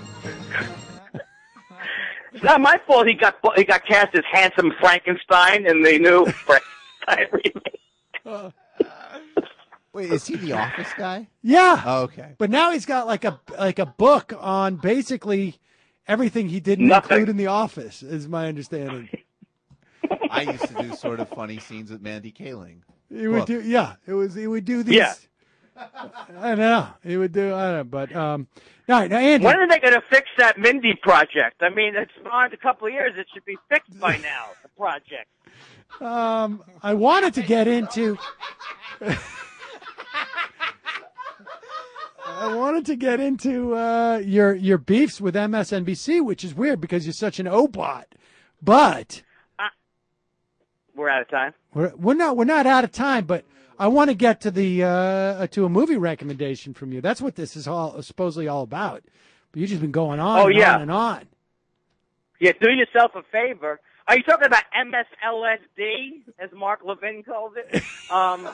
It's not my fault he got he got cast as handsome Frankenstein in the new Frankenstein remake. Wait, is he the Office guy? yeah. Oh, okay. But now he's got like a like a book on basically everything he didn't Nothing. include in The Office, is my understanding. I used to do sort of funny scenes with Mandy Kaling. He would Book. do, yeah. It was he would do these. Yeah. I don't know. He would do. I don't know. But um, all right. Now, Andy. When are they going to fix that Mindy project? I mean, it's on a couple of years. It should be fixed by now. The project. Um, I wanted to get into. I wanted to get into uh, your your beefs with M S N B C, which is weird because you're such an O-bot. But We're out of time. we're we're not we're not out of time. But I want to get to the uh, to a movie recommendation from you. That's what this is all supposedly all about. But you've just been going on Oh, and yeah. on and on. Yeah, do yourself a favor. Are you talking about M S L S D, as Mark Levin calls it? Um,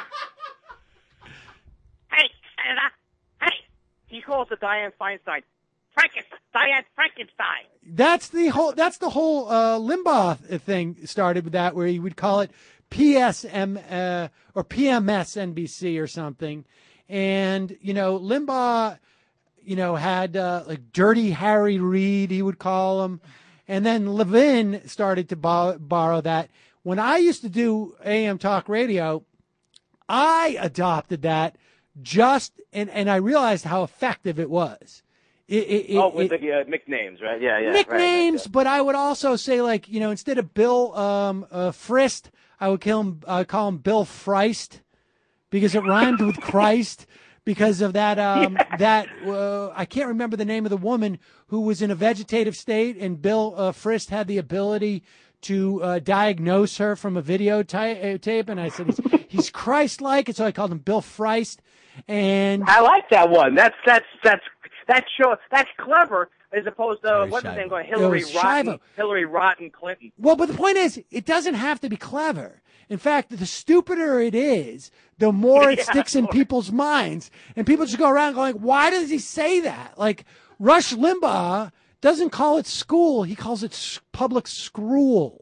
hey, Senator. Hey, he calls it Diane Feinstein. Frankenstein. Diane Frankenstein. That's the whole. That's the whole uh, Limbaugh thing started with that, where he would call it P S M uh, or P M S N B C or something, and you know Limbaugh, you know had uh, like Dirty Harry Reid, he would call him, and then Levin started to borrow, borrow that. When I used to do A M talk radio, I adopted that just and and I realized how effective it was. It, it, oh, it, with it, the uh, nicknames, right? Yeah, yeah. nicknames, Right, but I would also say, like, you know, instead of Bill um, uh, Frist, I would kill him, uh, call him Bill Freist because it rhymed with Christ. because of that. Um, yeah. That uh, I can't remember the name of the woman who was in a vegetative state, and Bill uh, Frist had the ability to uh, diagnose her from a videotape. And I said, he's, he's Christ-like, and so I called him Bill Freist. And I like that one. That's that's that's that's show that's clever as opposed to Very what's his Shiva. name going Hillary It was Rotten Shiva. Hillary Rotten Clinton. Well, but the point is, it doesn't have to be clever. In fact, the stupider it is, the more it Yeah, sticks in of course. people's minds. And people just go around going, why does he say that? Like, Rush Limbaugh doesn't call it school. He calls it s- public scrool.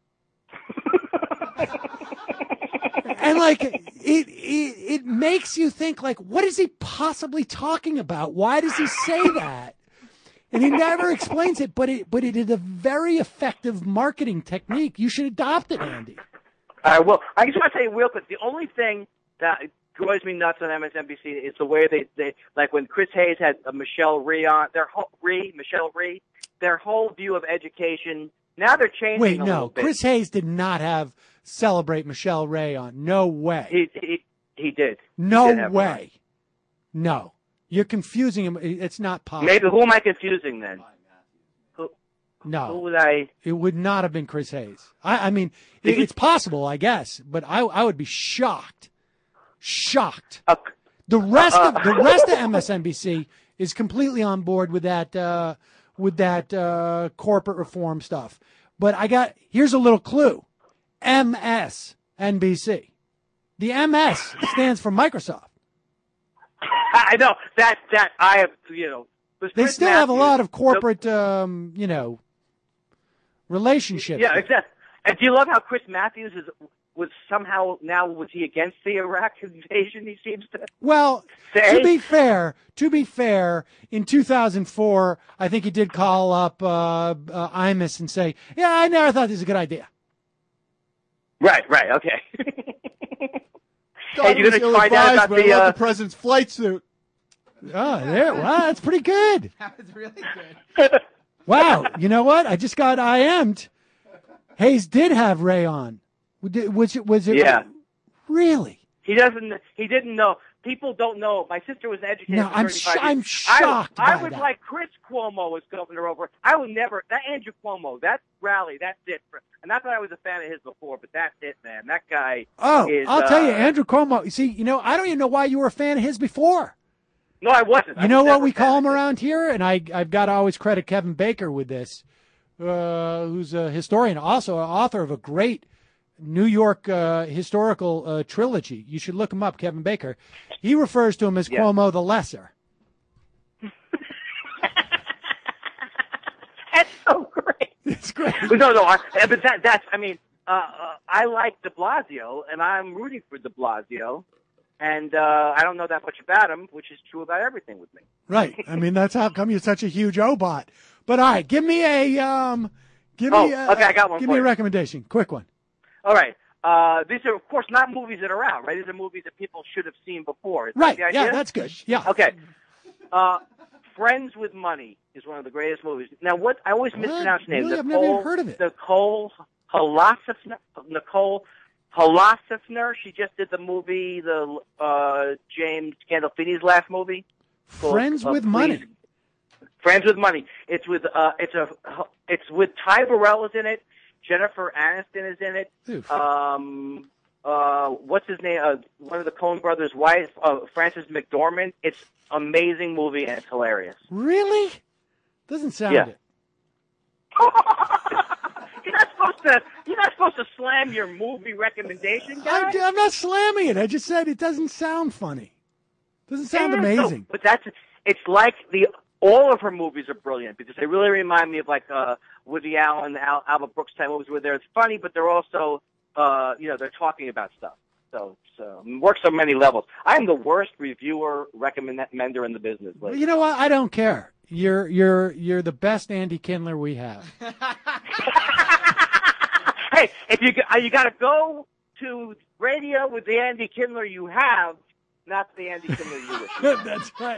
And, like, it, it it makes you think, like, what is he possibly talking about? Why does he say that? And he never explains it, but it but it is a very effective marketing technique. You should adopt it, Andy. All right, well, I just want to say real quick, the only thing that drives me nuts on M S N B C is the way they, they like when Chris Hayes had uh, Michelle Rhee on, their whole, Rhee, Michelle Rhee, their whole view of education, now they're changing Wait, a no, little bit. Chris Hayes did not have Celebrate Michelle Rhee on. No way. He, he, he did. No he did have her on. way. No. You're confusing him. It's not possible. Maybe, who am I confusing then? Who, who No. would I? It would not have been Chris Hayes. I, I mean, it, it's possible, I guess, but I, I would be shocked. Shocked. Uh, The rest uh, of the rest of M S N B C is completely on board with that uh, with that uh, corporate reform stuff. But I got here's a little clue: M S N B C. The M S stands for Microsoft. I know that that I have, you know. was They Chris still have a Matthews- lot of corporate, um, you know, relationships. Yeah, exactly. And do you love how Chris Matthews is was somehow now was he against the Iraq invasion? He seems to. Well, Say? to be fair, to be fair, in two thousand four, I think he did call up uh, uh, Imus and say, "Yeah, I never thought this was a good idea." Right, right, okay. God, Hey, you're it was gonna find out ill-advised, about but I the, love uh, the president's flight suit. Oh, there! Wow, that's pretty good. That was really good. Wow, you know what? I just got I M'd. Hayes did have Ray on. Was it? Was it? Yeah. Really? He doesn't. He didn't know. People don't know. My sister was an educator. No, for I'm thirty-five sh- years. I'm shocked I, I by would that. like Chris Cuomo as governor over. I would never. That Andrew Cuomo. That rally. That's it. For, and not that I was a fan of his before, but that's it, man. That guy. Oh, is, I'll tell you, uh, Andrew Cuomo. You see, you know, I don't even know why you were a fan of his before. No, I wasn't. I You know was what never we a fan call of him his. around here, and I I've got to always credit Kevin Baker with this, uh, who's a historian, also an author of a great New York uh, historical uh, trilogy. You should look him up, Kevin Baker. He refers to him as Yeah. Cuomo the Lesser. That's so great. It's great. But no, no. I, but that that's. I mean, uh, uh, I like De Blasio, and I'm rooting for De Blasio. And uh, I don't know that much about him, which is true about everything with me. Right. I mean, that's how come you're such a huge O-bot. But all right, give me a um, give Oh, me a, okay, I got one Give for me a you. recommendation, quick one. All right. Uh, these are, of course, not movies that are out, right? These are movies that people should have seen before. Is that Right. the idea? Yeah, that's good. Yeah. Okay. Uh, Friends with Money is one of the greatest movies. Now, what I always What? mispronounce names. Really? I've Nicole, never even heard of it. Nicole Holofcener. Nicole Holofcener. She just did the movie, the uh, James Gandolfini's last movie. called, Friends uh, with Please- Money. Friends with Money. It's with uh, it's a it's with Ty Burrell is in it. Jennifer Aniston is in it. Oof. Um, uh, what's his name? Uh, one of the Coen brothers' wife, uh, Frances McDormand. It's an amazing movie and it's hilarious. Really? Doesn't sound Yeah. it. You're not supposed to. You're not supposed to slam your movie recommendation, guy. I'm, I'm not slamming it. I just said it doesn't sound funny. Doesn't sound Yeah, no, amazing. but that's it's like the all of her movies are brilliant because they really remind me of like uh, Woody Allen, Al, Albert Brooks type movies where they're funny, but they're also uh, you know they're talking about stuff. So, so it works on many levels. I am the worst reviewer recommender in the business. Well, Like, you know what? I don't care. You're you're you're the best Andy Kindler we have. hey, if you uh, you got to go to radio with the Andy Kindler you have, not the Andy Kindler you wish. That's right.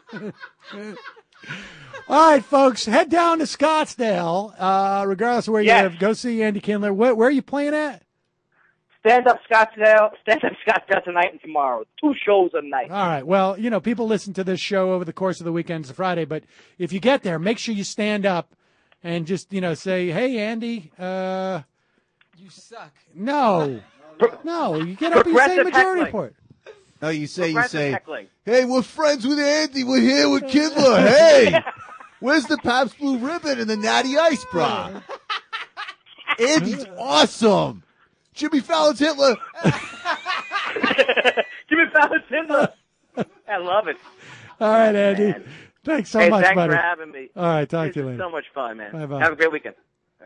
All right, folks, head down to Scottsdale. Uh, regardless of where Yes. you live, go see Andy Kindler. Where, where are you playing at? Stand Up Scottsdale, Stand Up Scottsdale tonight and tomorrow. Two shows a night. All right. Well, you know, people listen to this show over the course of the weekend to Friday, but if you get there, make sure you stand up and just, you know, say, hey, Andy, uh, you suck. No. No, you get up and you say Majority heckling. Report. No, you say, you Progressive say, heckling. hey, we're friends with Andy. We're here with Kindler. Hey, where's the Pabst Blue Ribbon and the Natty Ice bra? Andy's awesome. Jimmy Fallon's Hitler. Jimmy Fallon's Hitler. I love it. All right, Andy. Man. Thanks so hey, much, thanks buddy. for having me. All right, talk this to you is later. so much fun, man. Bye-bye. Have a great weekend.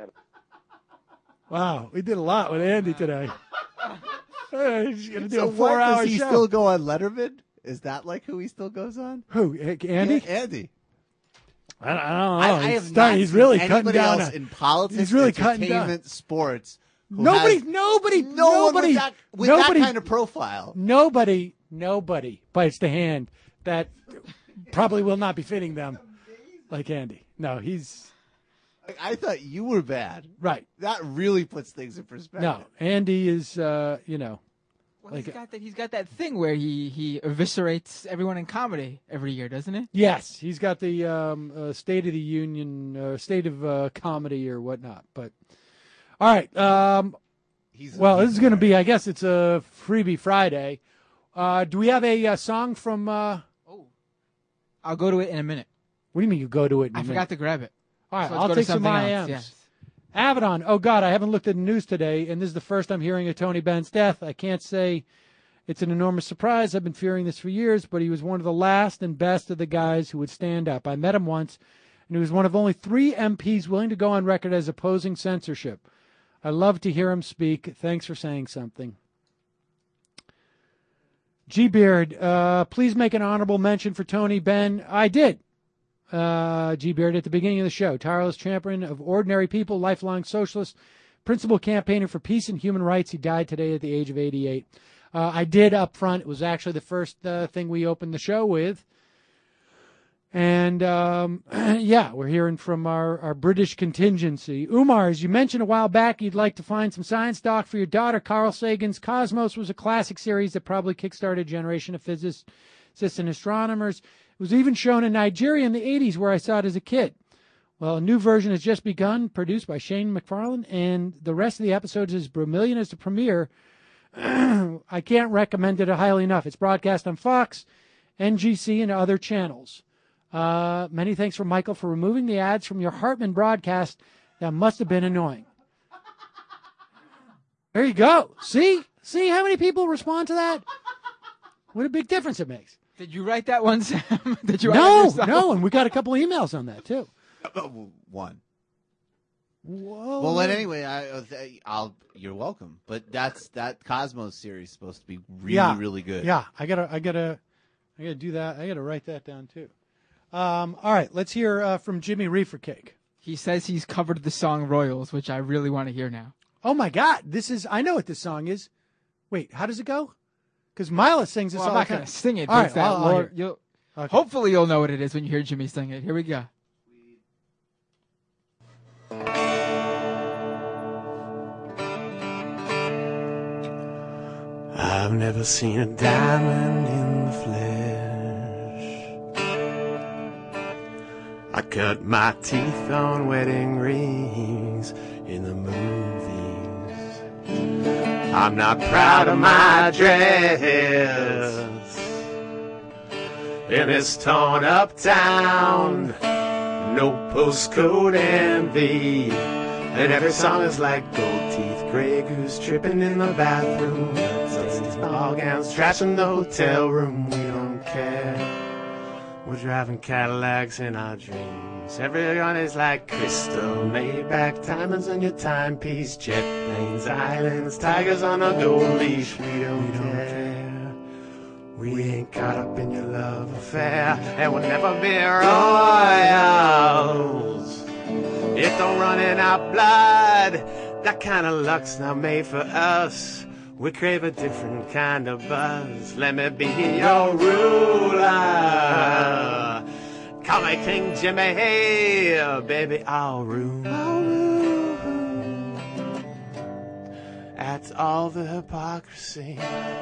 Wow, we did a lot with Andy today. Hey, he's going to do So a four-hour what, does he show. still go on Letterman? Is that like who he still goes on? Who, eh, Andy? Yeah, Andy. I don't, I don't know. I, I he's have starting- not he's seen really cutting anybody down. else on- in politics, he's really cutting down. entertainment, sports. who Nobody, has nobody, no one nobody, with that, with nobody, that kind of profile. Nobody, nobody bites the hand that probably will not be fitting them like Andy. No, he's Like, I thought you were bad. right. That really puts things in perspective. No, Andy is, uh, you know, Well, like he's got that. He's got that thing where he he eviscerates everyone in comedy every year, doesn't it? yes, he's got the um, uh, State of the Union, uh, State of uh, Comedy or whatnot. But all right, um, He's well, he's this is going to be, I guess, it's a freebie Friday. Uh, do we have a, uh song from? Uh, Oh, I'll go to it in a minute. what do you mean you go to it? In a I minute? forgot to grab it. All right, So let's I'll go to take some something I else, Ms. yes. Avedon. Oh, God, I haven't looked at the news today, and this is the first I'm hearing of Tony Benn's death. I can't say it's an enormous surprise. I've been fearing this for years, but he was one of the last and best of the guys who would stand up. I met him once, and he was one of only three M Ps willing to go on record as opposing censorship. I love to hear him speak. Thanks for saying something. G. Beard, uh, please make an honorable mention for Tony Benn. I did. Uh, G. Beard at the beginning of the show. Tireless champion of ordinary people, lifelong socialist, principal campaigner for peace and human rights. He died today at the age of eighty-eight. Uh, I did up front. It was actually the first uh, thing we opened the show with. And, um, yeah, we're hearing from our, our British contingency. Umar, as you mentioned a while back, you'd like to find some science doc for your daughter. Carl Sagan's Cosmos was a classic series that probably kickstarted a generation of physicists and astronomers. It was even shown in Nigeria in the eighties, where I saw it as a kid. Well, a new version has just begun, produced by Shane MacFarlane, and the rest of the episodes is brilliant as the premiere. I can't recommend it highly enough. It's broadcast on Fox, N G C, and other channels. Uh, many thanks for Michael for removing the ads from your Hartman broadcast. That must have been annoying. There you go. See? See how many people respond to that? What a big difference it makes. Did you write that one, Sam? Did you write No, it yourself? no, and we got a couple emails on that, too. One. Whoa. Well, but anyway, I, uh, th- I'll. You're welcome. But that's that Cosmos series is supposed to be really, yeah. really good. Yeah, I gotta, I gotta, I gotta do that. I gotta write that down too. Um, all right, let's hear uh, from Jimmy Reefer Cake. He says he's covered the song Royals, which I really want to hear now. Oh my God, this is. I know what this song is. Wait, how does it go? Because Mila sings this Well, all I'm not the time. going to sing it. All but right, it's that I'll- I'll Lord- hear it. you'll, Okay. Hopefully you'll know what it is when you hear Jimmy sing it. Here we go. I've never seen a diamond in the flesh. I cut my teeth on wedding rings in the movies. I'm not proud of my dress in this torn up town. No postcode envy, and every song is like gold teeth, gray goose tripping in the bathroom. These ball gowns trashing the hotel room. We don't care. We're driving Cadillacs in our dreams. Everyone is like crystal, Maybach diamonds on your timepiece, jet planes, islands, tigers on a gold leash. We don't, we don't care. We ain't caught up in your love affair, and we'll never be royals. It don't run in our blood. That kind of luck's not made for us. We crave a different kind of buzz. Let me be your ruler. Call me King Jimmy, hey, baby, I'll rule. At all the hypocrisy.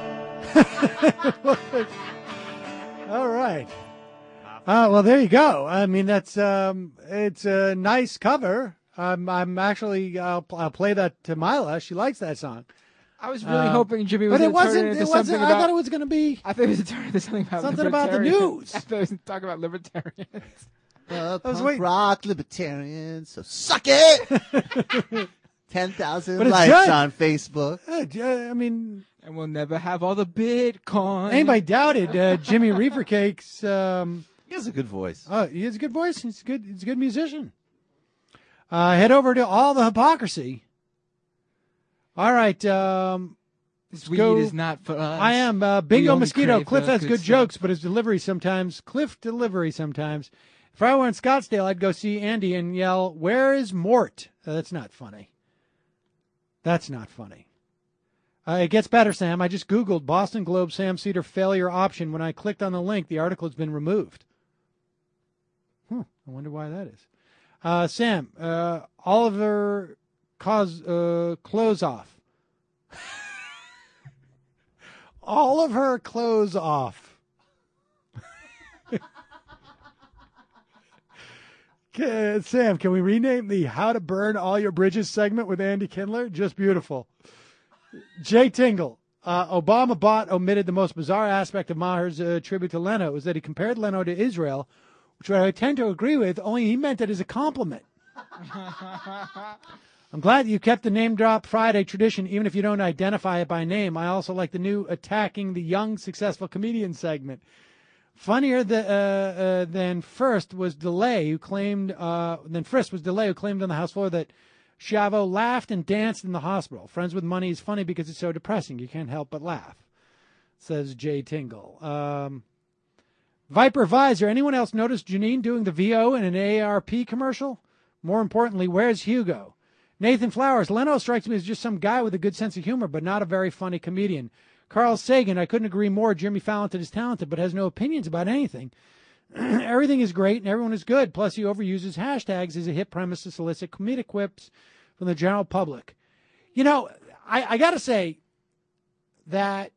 All right. Uh, well, there you go. I mean, that's um, it's a nice cover. Um, I'm actually I'll, I'll play that to Mila. She likes that song. I was really Um, hoping Jimmy was but it going to turn wasn't. it It into wasn't. something I about. thought it was going to be I thought it was going to turn into something about something about the libertarians. news. I thought it was talking about libertarians. Uh, was punk waiting. rock libertarians, so suck it. Ten thousand But it's likes good. on Facebook. Uh, J- I mean, And we'll never have all the Bitcoin. anybody doubted uh, Jimmy Reefer Cakes? Um, He has a good voice. oh, he has a good voice. He's a good. He's a good musician. Uh, head over to All the Hypocrisy. All right. Um, This let's weed go. is not for us. I am uh, Bingo only Mosquito. crave Cliff the has good good stuff. jokes, but his delivery sometimes. Cliff delivery sometimes. If I were in Scottsdale, I'd go see Andy and yell, "Where is Mort?" Uh, that's not funny. That's not funny. Uh, it gets better, Sam. I just Googled Boston Globe Sam Cedar failure option. When I clicked on the link, the article has been removed. Hmm, I wonder why that is. Uh, Sam, uh, Oliver cause, uh, clothes off. All of her clothes off. Okay, Sam, can we rename the How to Burn All Your Bridges segment with Andy Kindler? Just beautiful. Jay Tingle. Uh, Obama bot omitted the most bizarre aspect of Maher's uh, tribute to Leno, was that he compared Leno to Israel, which I tend to agree with, only he meant it as a compliment. I'm glad that you kept the name drop Friday tradition, even if you don't identify it by name. I also like the new attacking the young successful comedian segment. Funnier th- uh, uh, than first was DeLay, who claimed uh, than Frist was DeLay, who claimed on the House floor that Chavo laughed and danced in the hospital. Friends with Money is funny because it's so depressing. You can't help but laugh, says Jay Tingle. Um, Viper Visor. Anyone else notice Janine doing the V O in an A A R P commercial? More importantly, where's Hugo? Nathan Flowers. Leno strikes me as just some guy with a good sense of humor, but not a very funny comedian. Carl Sagan. I couldn't agree more. Jimmy Fallon is talented, but has no opinions about anything. Everything is great and everyone is good. Plus, he overuses hashtags as a hit premise to solicit comedic quips from the general public. You know, I, I got to say that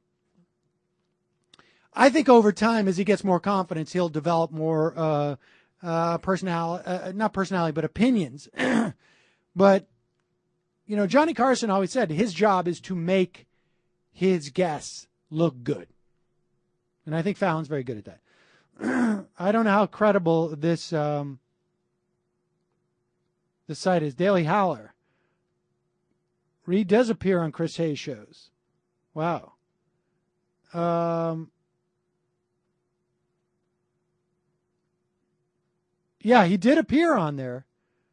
I think over time, as he gets more confidence, he'll develop more uh, uh, personality, uh, not personality, but opinions. But, you know, Johnny Carson always said his job is to make his guests look good. And I think Fallon's very good at that. I don't know how credible this um, this site is. Daily Howler. Reed does appear on Chris Hayes shows. Wow. Um, yeah, he did appear on there.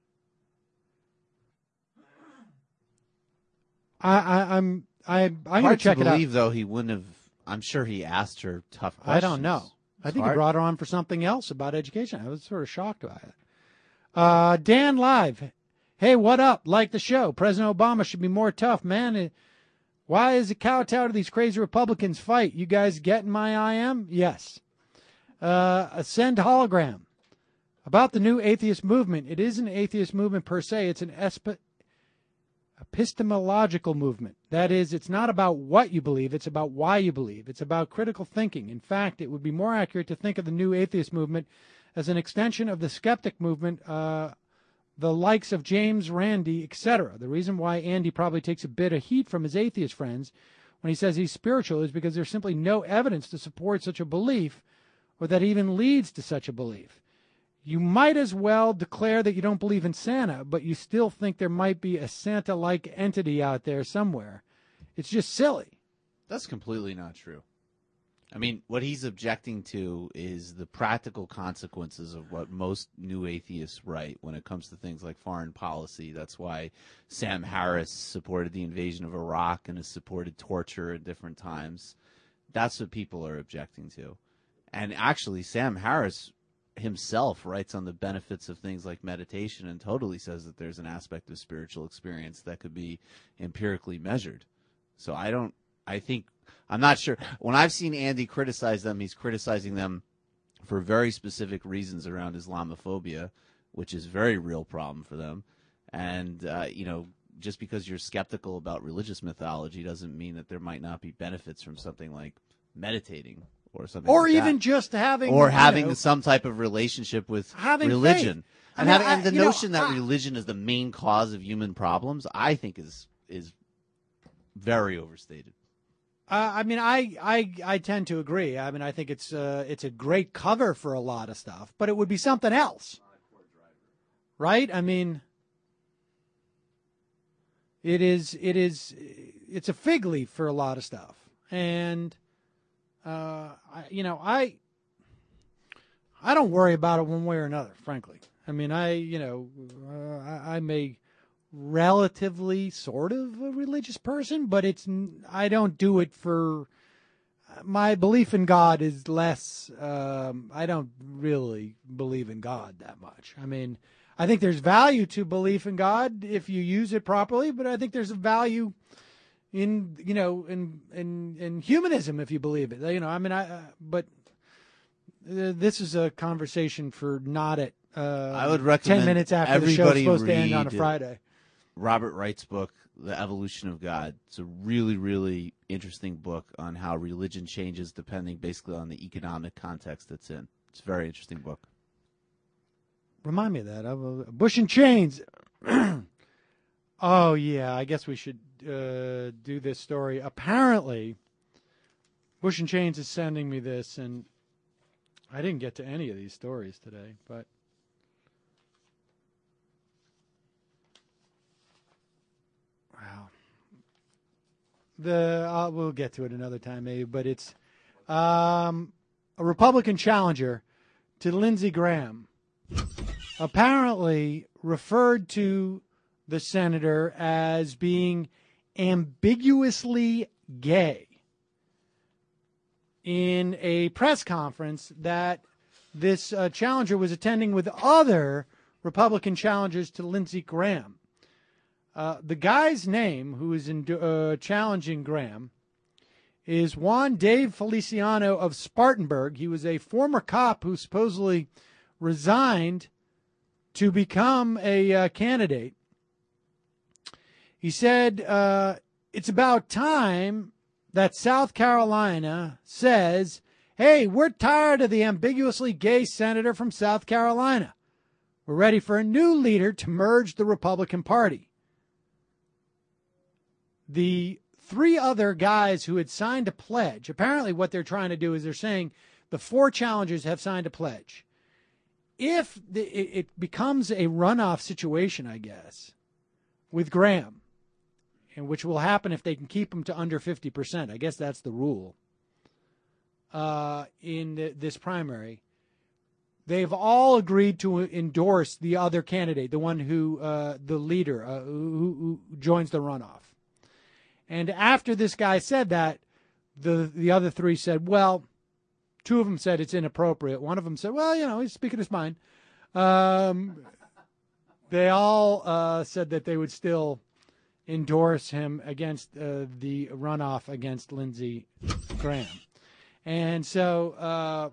I, I, I'm I I'm Hard gonna check to it out. believe, though, he wouldn't have. I'm sure he asked her tough I questions. don't know. I It's think hard. he brought her on for something else about education. I was sort of shocked by it. Uh, Dan Live. Hey, what up? Like the show. President Obama should be more tough, man. It- Why is it kowtow to these crazy Republicans fight? You guys getting my I M? Yes. Uh, a send hologram. About the new atheist movement. It is an atheist movement per se. It's an esp- epistemological movement. That is, it's not about what you believe, it's about why you believe. It's about critical thinking. In fact, it would be more accurate to think of the new atheist movement as an extension of the skeptic movement, uh, the likes of James Randi, et cetera. The reason why Andy probably takes a bit of heat from his atheist friends when he says he's spiritual is because there's simply no evidence to support such a belief or that even leads to such a belief. You might as well declare that you don't believe in Santa, but you still think there might be a Santa-like entity out there somewhere. It's just silly. That's completely not true. I mean, what he's objecting to is the practical consequences of what most new atheists write when it comes to things like foreign policy. That's why Sam Harris supported the invasion of Iraq and has supported torture at different times. That's what people are objecting to. And actually, Sam Harris himself writes on the benefits of things like meditation and totally says that there's an aspect of spiritual experience that could be empirically measured. So I don't, I think, I'm not sure. When I've seen Andy criticize them, he's criticizing them for very specific reasons around Islamophobia, which is a very real problem for them. And, uh, you know, just because you're skeptical about religious mythology doesn't mean that there might not be benefits from something like meditating or something, or like even that. just having, or you having know, some type of relationship with having religion. faith. And, I mean, having, I- and the you know, notion that I- religion is the main cause of human problems, I think is is very overstated. Uh, I mean, I, I I tend to agree. I mean, I think it's uh, it's a great cover for a lot of stuff, but it would be something else, right? I mean, it is it is it's a fig leaf for a lot of stuff, and uh, I, you know, I I don't worry about it one way or another, frankly. I mean, I you know, uh, I, I may. relatively sort of a religious person, but it's I don't do it for my belief in God is less. Um, I don't really believe in God that much. I mean, I think there's value to belief in God if you use it properly, but I think there's a value in you know in in in humanism if you believe it. You know, I mean, I uh, but uh, this is a conversation for not at uh, I would recommend ten minutes after the show's everybody supposed to end on a read Friday. Robert Wright's book, The Evolution of God. It's a really, really interesting book on how religion changes depending basically on the economic context it's in. It's a very interesting book. Remind me of that. Uh, Bush and Chains. Oh, yeah. I guess we should uh, do this story. Apparently, Bush and Chains is sending me this, and I didn't get to any of these stories today, but. Wow. The uh, we'll get to it another time, maybe, but it's um, a Republican challenger to Lindsey Graham apparently referred to the senator as being ambiguously gay in a press conference that this uh, challenger was attending with other Republican challengers to Lindsey Graham. Uh, the guy's name, who is in, uh, challenging Graham, is Juan Dave Feliciano of Spartanburg. He was a former cop who supposedly resigned to become a uh, candidate. He said, uh, it's about time that South Carolina says, hey, we're tired of the ambiguously gay senator from South Carolina. We're ready for a new leader to merge the Republican Party. The three other guys who had signed a pledge, apparently what they're trying to do is they're saying the four challengers have signed a pledge. If the, it, it becomes a runoff situation, I guess, with Graham, and which will happen if they can keep him to under fifty percent. I guess that's the rule uh, in the, this primary. They've all agreed to endorse the other candidate, the one who, uh, the leader uh, who, who joins the runoff. And after this guy said that, the the other three said, well, two of them said it's inappropriate. One of them said, well, you know, he's speaking his mind. Um, they all uh, said that they would still endorse him against uh, the runoff against Lindsey Graham. And so, uh,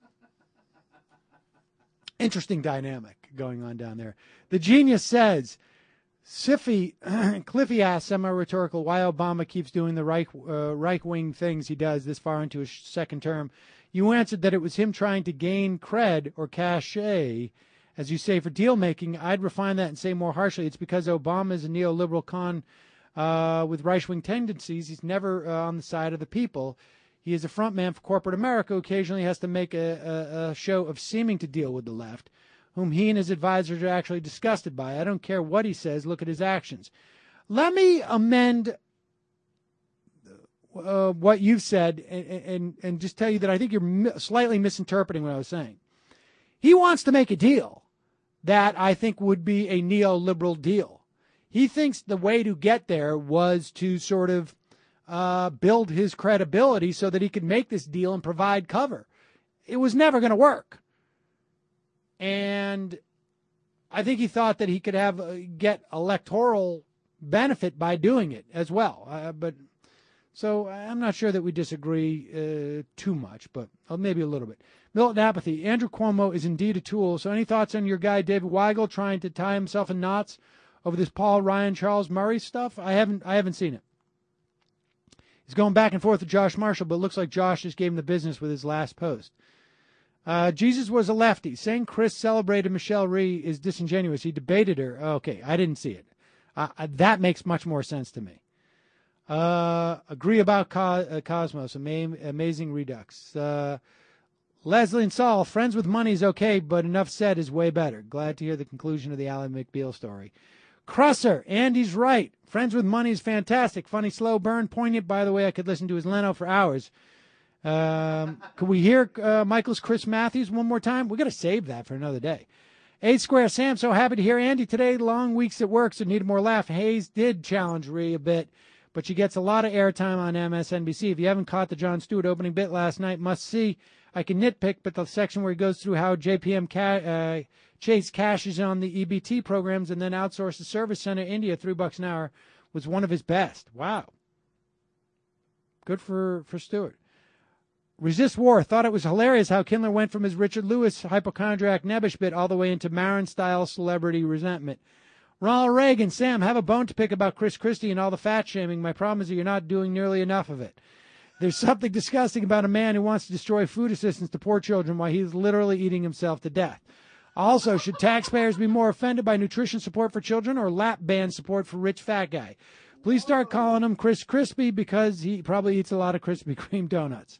interesting dynamic going on down there. The Genius says, Siffy, Cliffy asks, semi-rhetorical, why Obama keeps doing the right, uh, right-wing things he does this far into his second term. You answered that it was him trying to gain cred or cachet, as you say, for deal-making. I'd refine that and say more harshly, it's because Obama is a neoliberal con uh, with right-wing tendencies. He's never uh, on the side of the people. He is a front man for corporate America who occasionally has to make a, a, a show of seeming to deal with the left, whom he and his advisors are actually disgusted by. I don't care what he says. Look at his actions. Let me amend uh, what you've said and, and, and just tell you that I think you're mi- slightly misinterpreting what I was saying. He wants to make a deal that I think would be a neoliberal deal. He thinks the way to get there was to sort of uh, build his credibility so that he could make this deal and provide cover. It was never going to work. And I think he thought that he could have uh, get electoral benefit by doing it as well. Uh, but so I'm not sure that we disagree uh, too much, but uh, maybe a little bit. Milton Apathy. Andrew Cuomo is indeed a tool. So any thoughts on your guy David Weigel trying to tie himself in knots over this Paul Ryan, Charles Murray stuff? I haven't I haven't seen it. He's going back and forth with Josh Marshall, but it looks like Josh just gave him the business with his last post. Uh, Jesus was a lefty. Saying Chris celebrated Michelle Rhee is disingenuous. He debated her. Okay, I didn't see it. Uh, that makes much more sense to me. Uh, agree about Co- uh, Cosmos. Ama- amazing redux. Uh, Leslie and Saul, friends with money is okay, but enough said is way better. Glad to hear the conclusion of the Ally McBeal story. Crusser, Andy's right. Friends with money is fantastic. Funny, slow burn, poignant. By the way, I could listen to his Leno for hours. Um, could we hear uh, Michael's Chris Matthews one more time? We're going to save that for another day. Eight Square Sam, so happy to hear Andy today. Long weeks at work, so needed more laugh. Hayes did challenge Rhee a bit, but she gets a lot of airtime on M S N B C. If you haven't caught the Jon Stewart opening bit last night, must see. I can nitpick, but the section where he goes through how J P M ca- uh, Chase cashes on the E B T programs and then outsources Service Center India three bucks an hour was one of his best. Wow. Good for, for Stewart. Resist War. Thought it was hilarious how Kindler went from his Richard Lewis hypochondriac nebbish bit all the way into Maron-style celebrity resentment. Ronald Reagan, Sam, have a bone to pick about Chris Christie and all the fat shaming. My problem is that you're not doing nearly enough of it. There's something disgusting about a man who wants to destroy food assistance to poor children while he's literally eating himself to death. Also, should taxpayers be more offended by nutrition support for children or lap band support for rich fat guy? Please start calling him Chris Crispy because he probably eats a lot of Krispy Kreme donuts.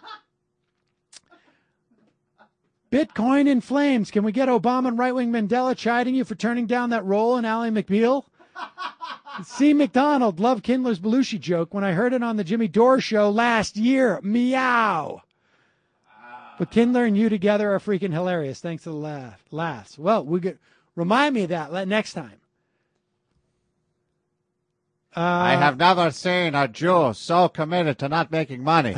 Bitcoin in flames. Can we get Obama and right-wing Mandela chiding you for turning down that role in Ally McBeal? C. McDonald, love Kindler's Belushi joke when I heard it on the Jimmy Dore show last year. Meow. But Kindler and you together are freaking hilarious. Thanks to the laugh, laughs. Well, we get, remind me of that next time. Uh, I have never seen a Jew so committed to not making money.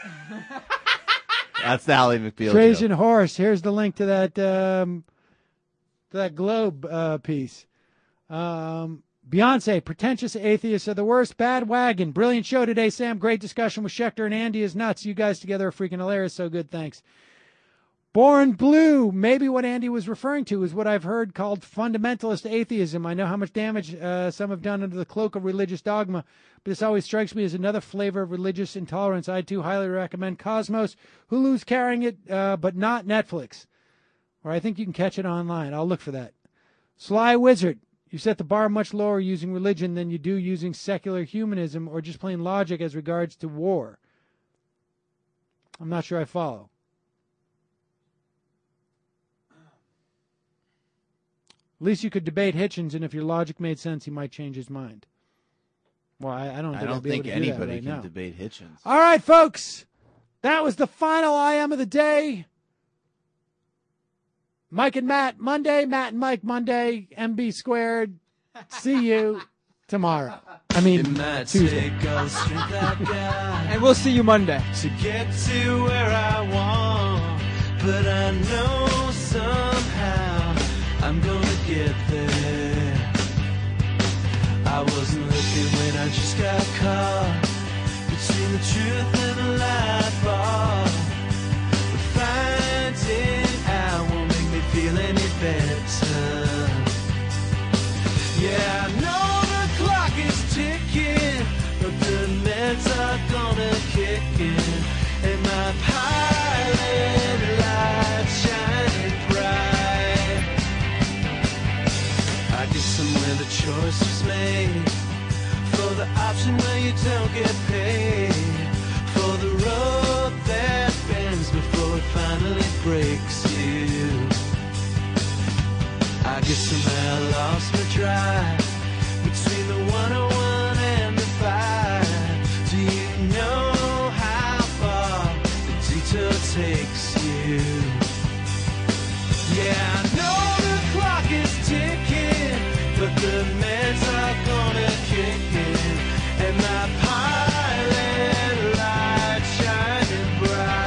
That's the Ally McBeal Trajan joke. Horse. Here's the link to that um, to that Globe uh, piece. Um, Beyonce, pretentious atheists are the worst. Bad wagon. Brilliant show today, Sam. Great discussion with Schechter and Andy is nuts. You guys together are freaking hilarious. So good. Thanks. Born Blue. Maybe what Andy was referring to is what I've heard called fundamentalist atheism. I know how much damage uh, some have done under the cloak of religious dogma, but this always strikes me as another flavor of religious intolerance. I, too, highly recommend Cosmos. Hulu's carrying it, uh, but not Netflix. Or I think you can catch it online. I'll look for that. Sly Wizard. You set the bar much lower using religion than you do using secular humanism or just plain logic as regards to war. I'm not sure I follow. At least you could debate Hitchens, and if your logic made sense, he might change his mind. Well, I, I don't think, I don't I'd be think able to do that anybody right can now. debate Hitchens. All right, folks. That was the final I Am of the day. Mike and Matt Monday, Matt and Mike Monday, M B squared. See you tomorrow. I mean, Tuesday. And we'll see you Monday. To get to where I want, but I know somehow I'm gonna get there. I wasn't looking when I just got caught between the truth and the lie bar. But finding out won't make me feel any better. Yeah, I know the clock is ticking, but the meds are gonna kick in, and my pilot light shining bright. I guess somewhere the choice was made for the option where you don't get paid, for the road that bends before it finally breaks you. I guess somehow I lost my drive between the one oh one and the five. Do you know how far the detour takes you? Yeah, I know the clock is ticking, but the meds are gonna kick in, and my pilot light shining bright.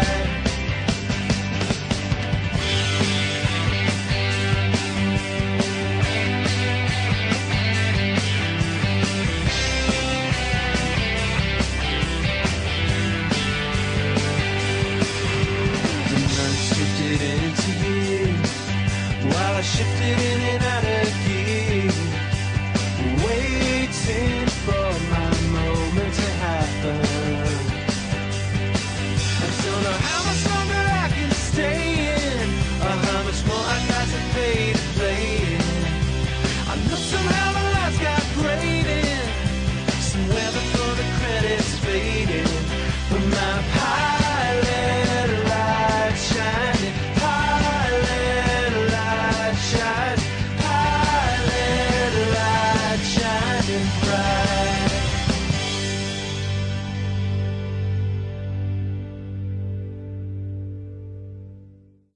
The night shifted into years, while I shifted in and out of gear. Somehow